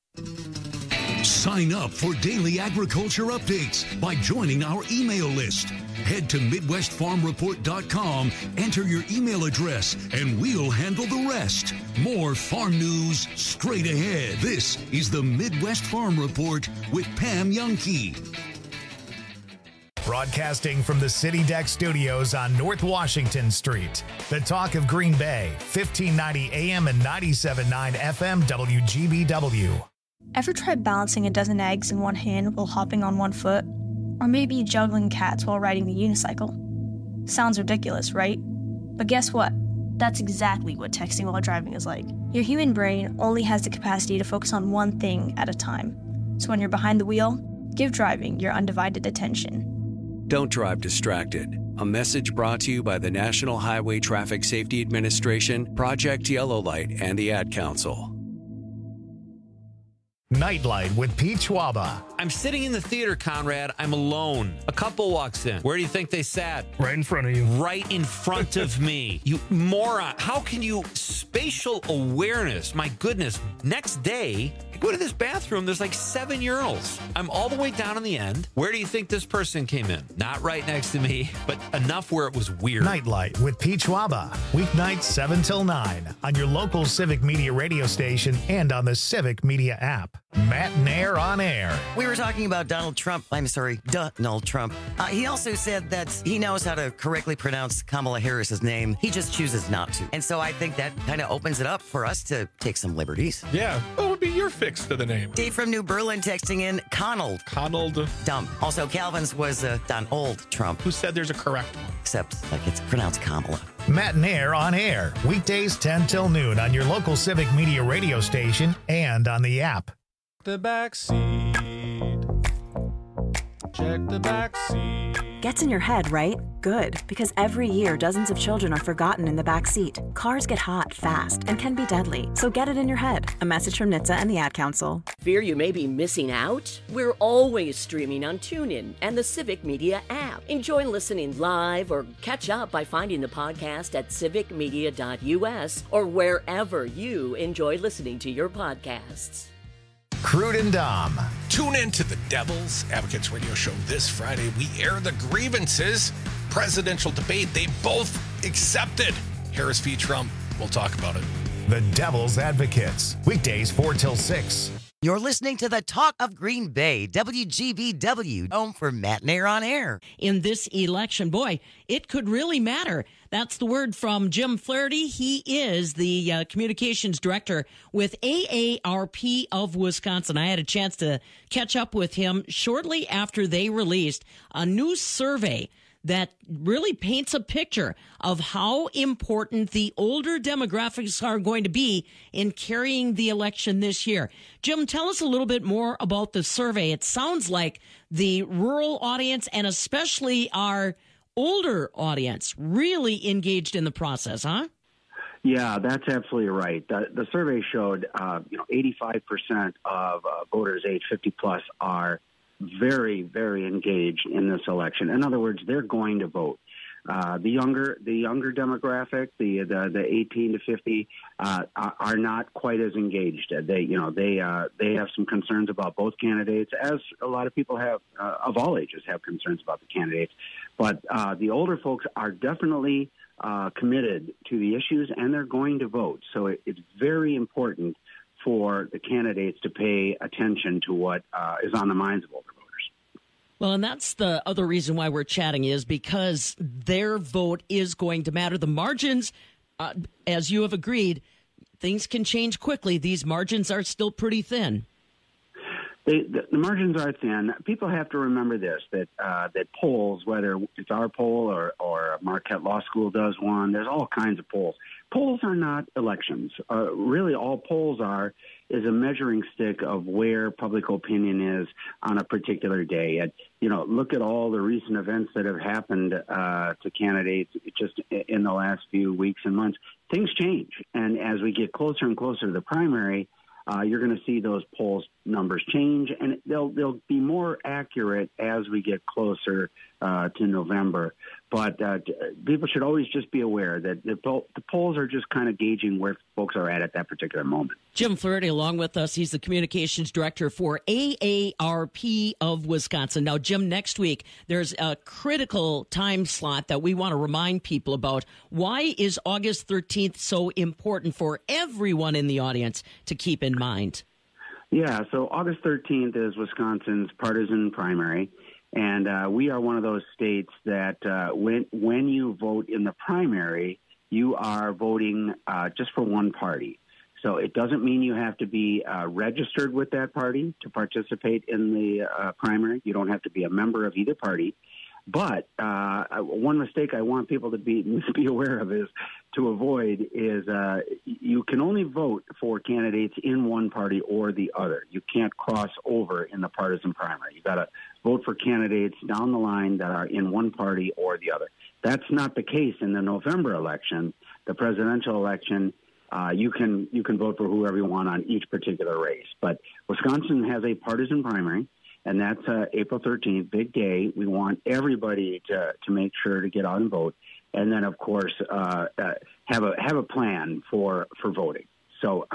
Sign up for daily agriculture updates by joining our email list. Head to MidwestFarmReport.com, enter your email address, and we'll handle the rest. More farm news straight ahead. This is the Midwest Farm Report with Pam Jahnke. Broadcasting from the City Deck Studios on North Washington Street. The talk of Green Bay, 1590 AM and 97.9 FM WGBW. Ever tried balancing a dozen eggs in one hand while hopping on one foot? Or maybe juggling cats while riding the unicycle? Sounds ridiculous, right? But guess what? That's exactly what texting while driving is like. Your human brain only has the capacity to focus on one thing at a time. So when you're behind the wheel, give driving your undivided attention. Don't drive distracted. A message brought to you by the National Highway Traffic Safety Administration, Project Yellow Light, and the Ad Council. Nightlight with Pete Schwaba. I'm sitting in the theater, Conrad. I'm alone. A couple walks in. Where do you think they sat? Right in front of you. Right in front of me. You moron. How can you... Spatial awareness. My goodness. Next day, I go to this bathroom. There's like 7 urinals. I'm all the way down in the end. Where do you think this person came in? Not right next to me, but enough where it was weird. Nightlight with Pete Schwaba. Weeknights 7 till 9 on your local Civic Media radio station and on the Civic Media app. Matt Nair on air. We were talking about Donald Trump. Donald Trump. He also said that he knows how to correctly pronounce Kamala Harris's name. He just chooses not to. And so I think that kind of opens it up for us to take some liberties. Yeah. What would be your fix to the name? Dave from New Berlin texting in Conald. Dumb. Also, Calvin's was Donald Trump. Who said there's a correct one? Except like it's pronounced Kamala. Matt Nair on air. Weekdays 10 till noon on your local Civic Media radio station and on the app. The back seat. Check the back seat. Gets in your head, right? Good, because every year dozens of children are forgotten in the back seat. Cars get hot fast and can be deadly, so get it in your head. A message from NHTSA and the Ad Council. Fear you may be missing out? We're always streaming on TuneIn and the Civic Media app. Enjoy listening live or catch up by finding the podcast at civicmedia.us or wherever you enjoy listening to your podcasts. Crude and Dom. Tune in to the Devil's Advocates radio show this Friday. We air the grievances. Presidential debate. They both accepted. Harris v. Trump. We'll talk about it. The Devil's Advocates. Weekdays 4 till 6. You're listening to the Talk of Green Bay, WGBW, home for Matt Nair on Air. In this election, boy, it could really matter. That's the word from Jim Flaherty. He is the communications director with AARP of Wisconsin. I had a chance to catch up with him shortly after they released a new survey that really paints a picture of how important the older demographics are going to be in carrying the election this year. Jim, tell us a little bit more about the survey. It sounds like the rural audience and especially our older audience really engaged in the process, huh? Yeah, that's absolutely right. The survey showed 85% of voters age 50 plus are very, very engaged in this election. In other words, they're going to vote. The younger demographic, the 18 to 50, are not quite as engaged. They have some concerns about both candidates, as a lot of people have of all ages have concerns about the candidates. But the older folks are definitely committed to the issues, and they're going to vote. So it's very important for the candidates to pay attention to what is on the minds of older voters. Well, and that's the other reason why we're chatting, is because their vote is going to matter. The margins, as you have agreed, things can change quickly. These margins are still pretty thin. The margins are thin. People have to remember this, that polls, whether it's our poll or Marquette Law School does one, there's all kinds of polls. Polls are not elections. Really, all polls is a measuring stick of where public opinion is on a particular day. And, look at all the recent events that have happened to candidates just in the last few weeks and months. Things change. And as we get closer and closer to the primary, you're going to see those polls numbers change, and they'll be more accurate as we get closer to November. But people should always just be aware that the polls are just kind of gauging where folks are at that particular moment. Jim Flaherty along with us. He's the communications director for AARP of Wisconsin. Now, Jim, next week, there's a critical time slot that we want to remind people about. Why is August 13th so important for everyone in the audience to keep in mind? Yeah, so August 13th is Wisconsin's partisan primary. And we are one of those states that when you vote in the primary, you are voting just for one party. So it doesn't mean you have to be registered with that party to participate in the primary. You don't have to be a member of either party. But one mistake I want people to be aware of is to avoid is you can only vote for candidates in one party or the other. You can't cross over in the partisan primary. You got to vote for candidates down the line that are in one party or the other. That's not the case in the November election, the presidential election. You can vote for whoever you want on each particular race. But Wisconsin has a partisan primary. And that's April 13th, big day. We want everybody to make sure to get out and vote, and then of course have a plan for voting. So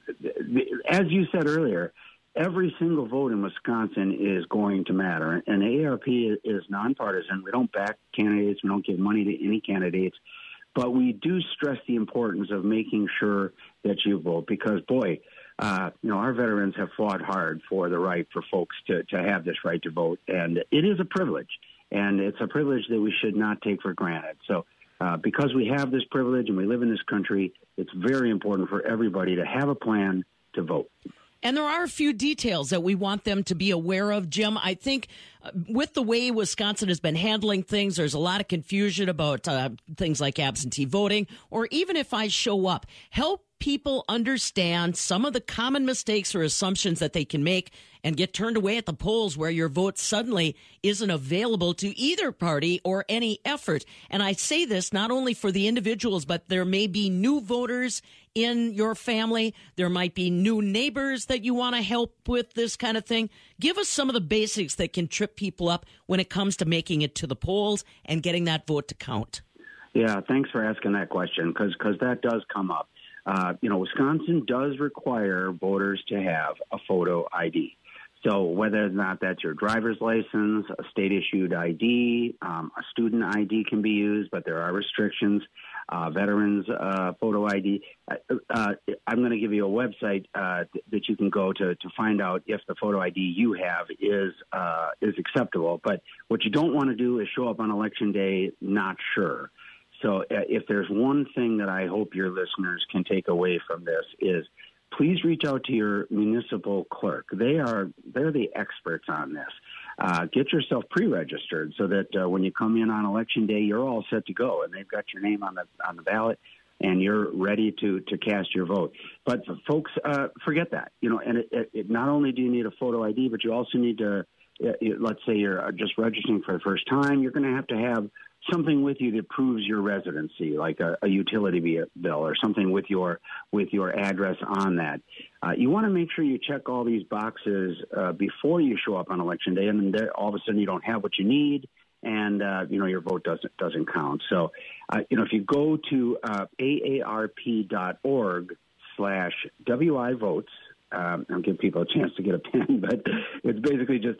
as you said earlier, every single vote in Wisconsin is going to matter. And AARP is nonpartisan. We don't back candidates. We don't give money to any candidates. But we do stress the importance of making sure that you vote because, boy, our veterans have fought hard for the right for folks to have this right to vote. And it is a privilege, and it's a privilege that we should not take for granted. So because we have this privilege and we live in this country, it's very important for everybody to have a plan to vote. And there are a few details that we want them to be aware of, Jim. I think with the way Wisconsin has been handling things, there's a lot of confusion about things like absentee voting, or even if I show up. Help people understand some of the common mistakes or assumptions that they can make and get turned away at the polls where your vote suddenly isn't available to either party or any effort. And I say this not only for the individuals, but there may be new voters in your family. There might be new neighbors that you want to help with this kind of thing. Give us some of the basics that can trip people up when it comes to making it to the polls and getting that vote to count. Yeah, thanks for asking that question because that does come up. Wisconsin does require voters to have a photo ID. So whether or not that's your driver's license, a state-issued ID, a student ID can be used, but there are restrictions. veterans photo ID. I'm going to give you a website that you can go to find out if the photo ID you have is acceptable. But what you don't want to do is show up on Election Day not sure. So if there's one thing that I hope your listeners can take away from this is please reach out to your municipal clerk. They're the experts on this. Get yourself pre-registered so that when you come in on Election Day, you're all set to go, and they've got your name on the ballot, and you're ready to cast your vote. But folks, forget that. And it not only do you need a photo ID, but you also need to. Let's say you're just registering for the first time. You're going to have something with you that proves your residency, like a utility bill or something with your address on that. You want to make sure you check all these boxes before you show up on Election Day, and then all of a sudden you don't have what you need, and your vote doesn't count. So, if you go to aarp.org/WI votes. I'll give people a chance to get a pen, but it's basically just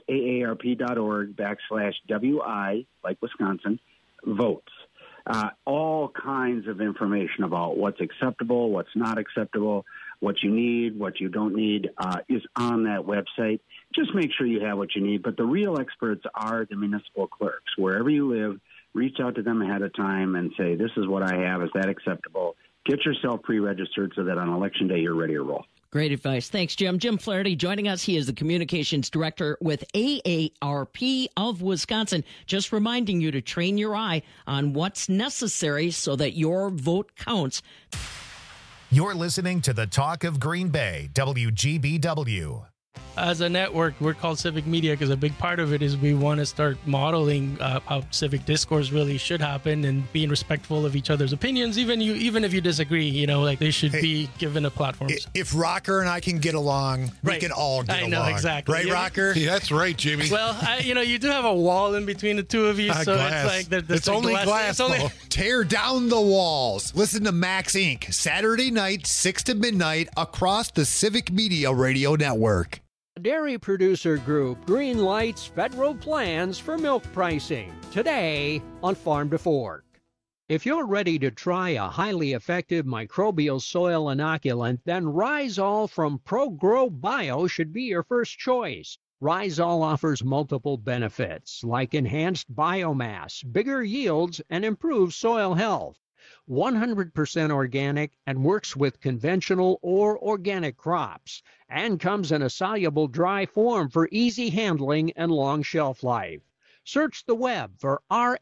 aarp.org/WI, like Wisconsin, votes. All kinds of information about what's acceptable, what's not acceptable, what you need, what you don't need is on that website. Just make sure you have what you need. But the real experts are the municipal clerks. Wherever you live, reach out to them ahead of time and say, this is what I have. Is that acceptable? Get yourself pre-registered so that on Election Day you're ready to roll. Great advice. Thanks, Jim. Jim Flaherty joining us. He is the communications director with AARP of Wisconsin. Just reminding you to train your eye on what's necessary so that your vote counts. You're listening to the Talk of Green Bay, WGBW. As a network, we're called Civic Media because a big part of it is we want to start modeling how civic discourse really should happen and being respectful of each other's opinions, even if you disagree. They should be given a platform. If Rocker and I can get along, we can all get along. I know, exactly. Right, Rocker? Yeah, that's right, Jimmy. Well, you do have a wall in between the two of you, so glass. It's like it's only glass. Tear down the walls. Listen to Max Inc. Saturday night, 6 to midnight, across the Civic Media Radio Network. Dairy producer group greenlights federal plans for milk pricing today on Farm to Fork. If you're ready to try a highly effective microbial soil inoculant, then Rhizol from ProGrow Bio should be your first choice. Rhizol offers multiple benefits like enhanced biomass, bigger yields, and improved soil health. 100% organic and works with conventional or organic crops, and comes in a soluble dry form for easy handling and long shelf life. Search the web for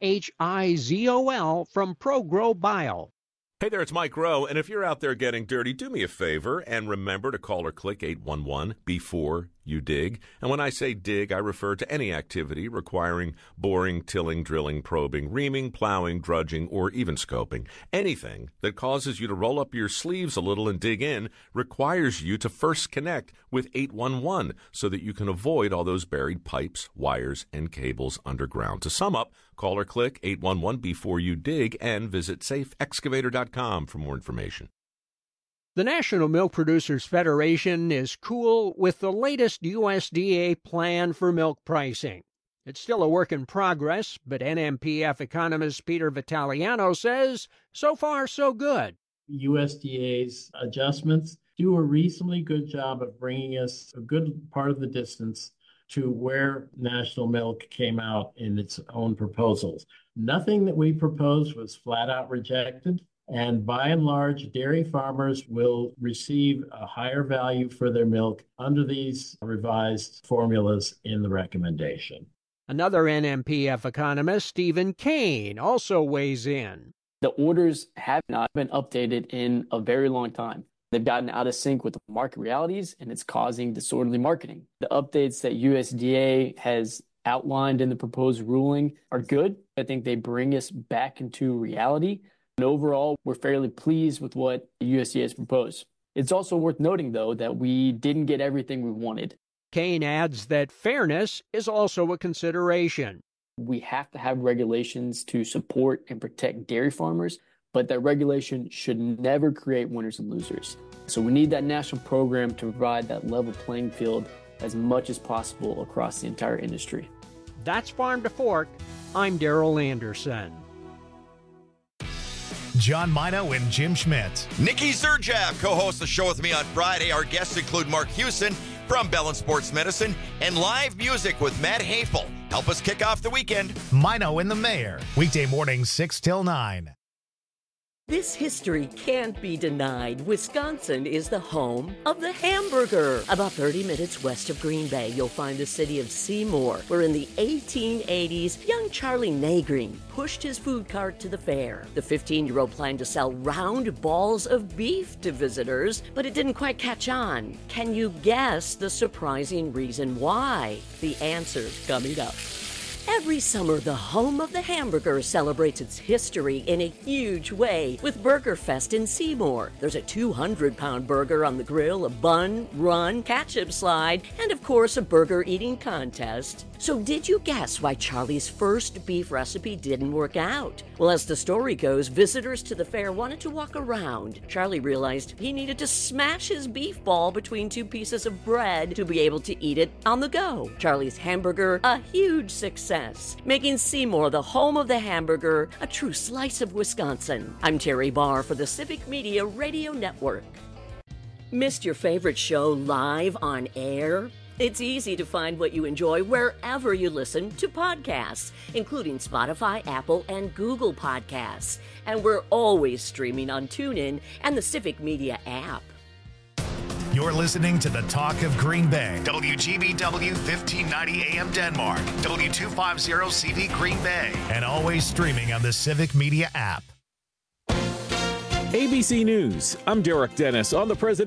RHIZOL from ProGrow Bio. Hey there, it's Mike Rowe, and if you're out there getting dirty, do me a favor and remember to call or click 811 before you dig. And when I say dig, I refer to any activity requiring boring, tilling, drilling, probing, reaming, plowing, drudging, or even scoping. Anything that causes you to roll up your sleeves a little and dig in requires you to first connect with 811 so that you can avoid all those buried pipes, wires, and cables underground. To sum up, call or click 811 before you dig and visit safeexcavator.com for more information. The National Milk Producers Federation is cool with the latest USDA plan for milk pricing. It's still a work in progress, but NMPF economist Peter Vitaliano says, so far, so good. USDA's adjustments do a reasonably good job of bringing us a good part of the distance to where National Milk came out in its own proposals. Nothing that we proposed was flat out rejected. And by and large, dairy farmers will receive a higher value for their milk under these revised formulas in the recommendation. Another NMPF economist, Stephen Kane, also weighs in. The orders have not been updated in a very long time. They've gotten out of sync with the market realities, and it's causing disorderly marketing. The updates that USDA has outlined in the proposed ruling are good. I think they bring us back into reality. And overall, we're fairly pleased with what the USDA has proposed. It's also worth noting, though, that we didn't get everything we wanted. Kane adds that fairness is also a consideration. We have to have regulations to support and protect dairy farmers, but that regulation should never create winners and losers. So we need that national program to provide that level playing field as much as possible across the entire industry. That's Farm to Fork. I'm Darrell Anderson. John Mino and Jim Schmidt. Nikki Zerjav co-hosts the show with me on Friday. Our guests include Mark Hewson from Bell & Sports Medicine and live music with Matt Hafel. Help us kick off the weekend. Mino and the Mayor. Weekday mornings 6 till 9. This history can't be denied. Wisconsin is the home of the hamburger. About 30 minutes west of Green Bay, you'll find the city of Seymour, where in the 1880s, young Charlie Nagreen pushed his food cart to the fair. The 15-year-old planned to sell round balls of beef to visitors, but it didn't quite catch on. Can you guess the surprising reason why? The answer's coming up. Every summer, the home of the hamburger celebrates its history in a huge way with Burger Fest in Seymour. There's a 200-pound burger on the grill, a bun, run, ketchup slide, and of course a burger eating contest. So did you guess why Charlie's first beef recipe didn't work out? Well, as the story goes, visitors to the fair wanted to walk around. Charlie realized he needed to smash his beef ball between two pieces of bread to be able to eat it on the go. Charlie's hamburger, a huge success, making Seymour the home of the hamburger, a true slice of Wisconsin. I'm Terry Barr for the Civic Media Radio Network. Missed your favorite show live on air? It's easy to find what you enjoy wherever you listen to podcasts, including Spotify, Apple, and Google Podcasts. And we're always streaming on TuneIn and the Civic Media app. You're listening to the Talk of Green Bay. WGBW 1590 AM Denmark. W250CV Green Bay. And always streaming on the Civic Media app. ABC News. I'm Derek Dennis on the President.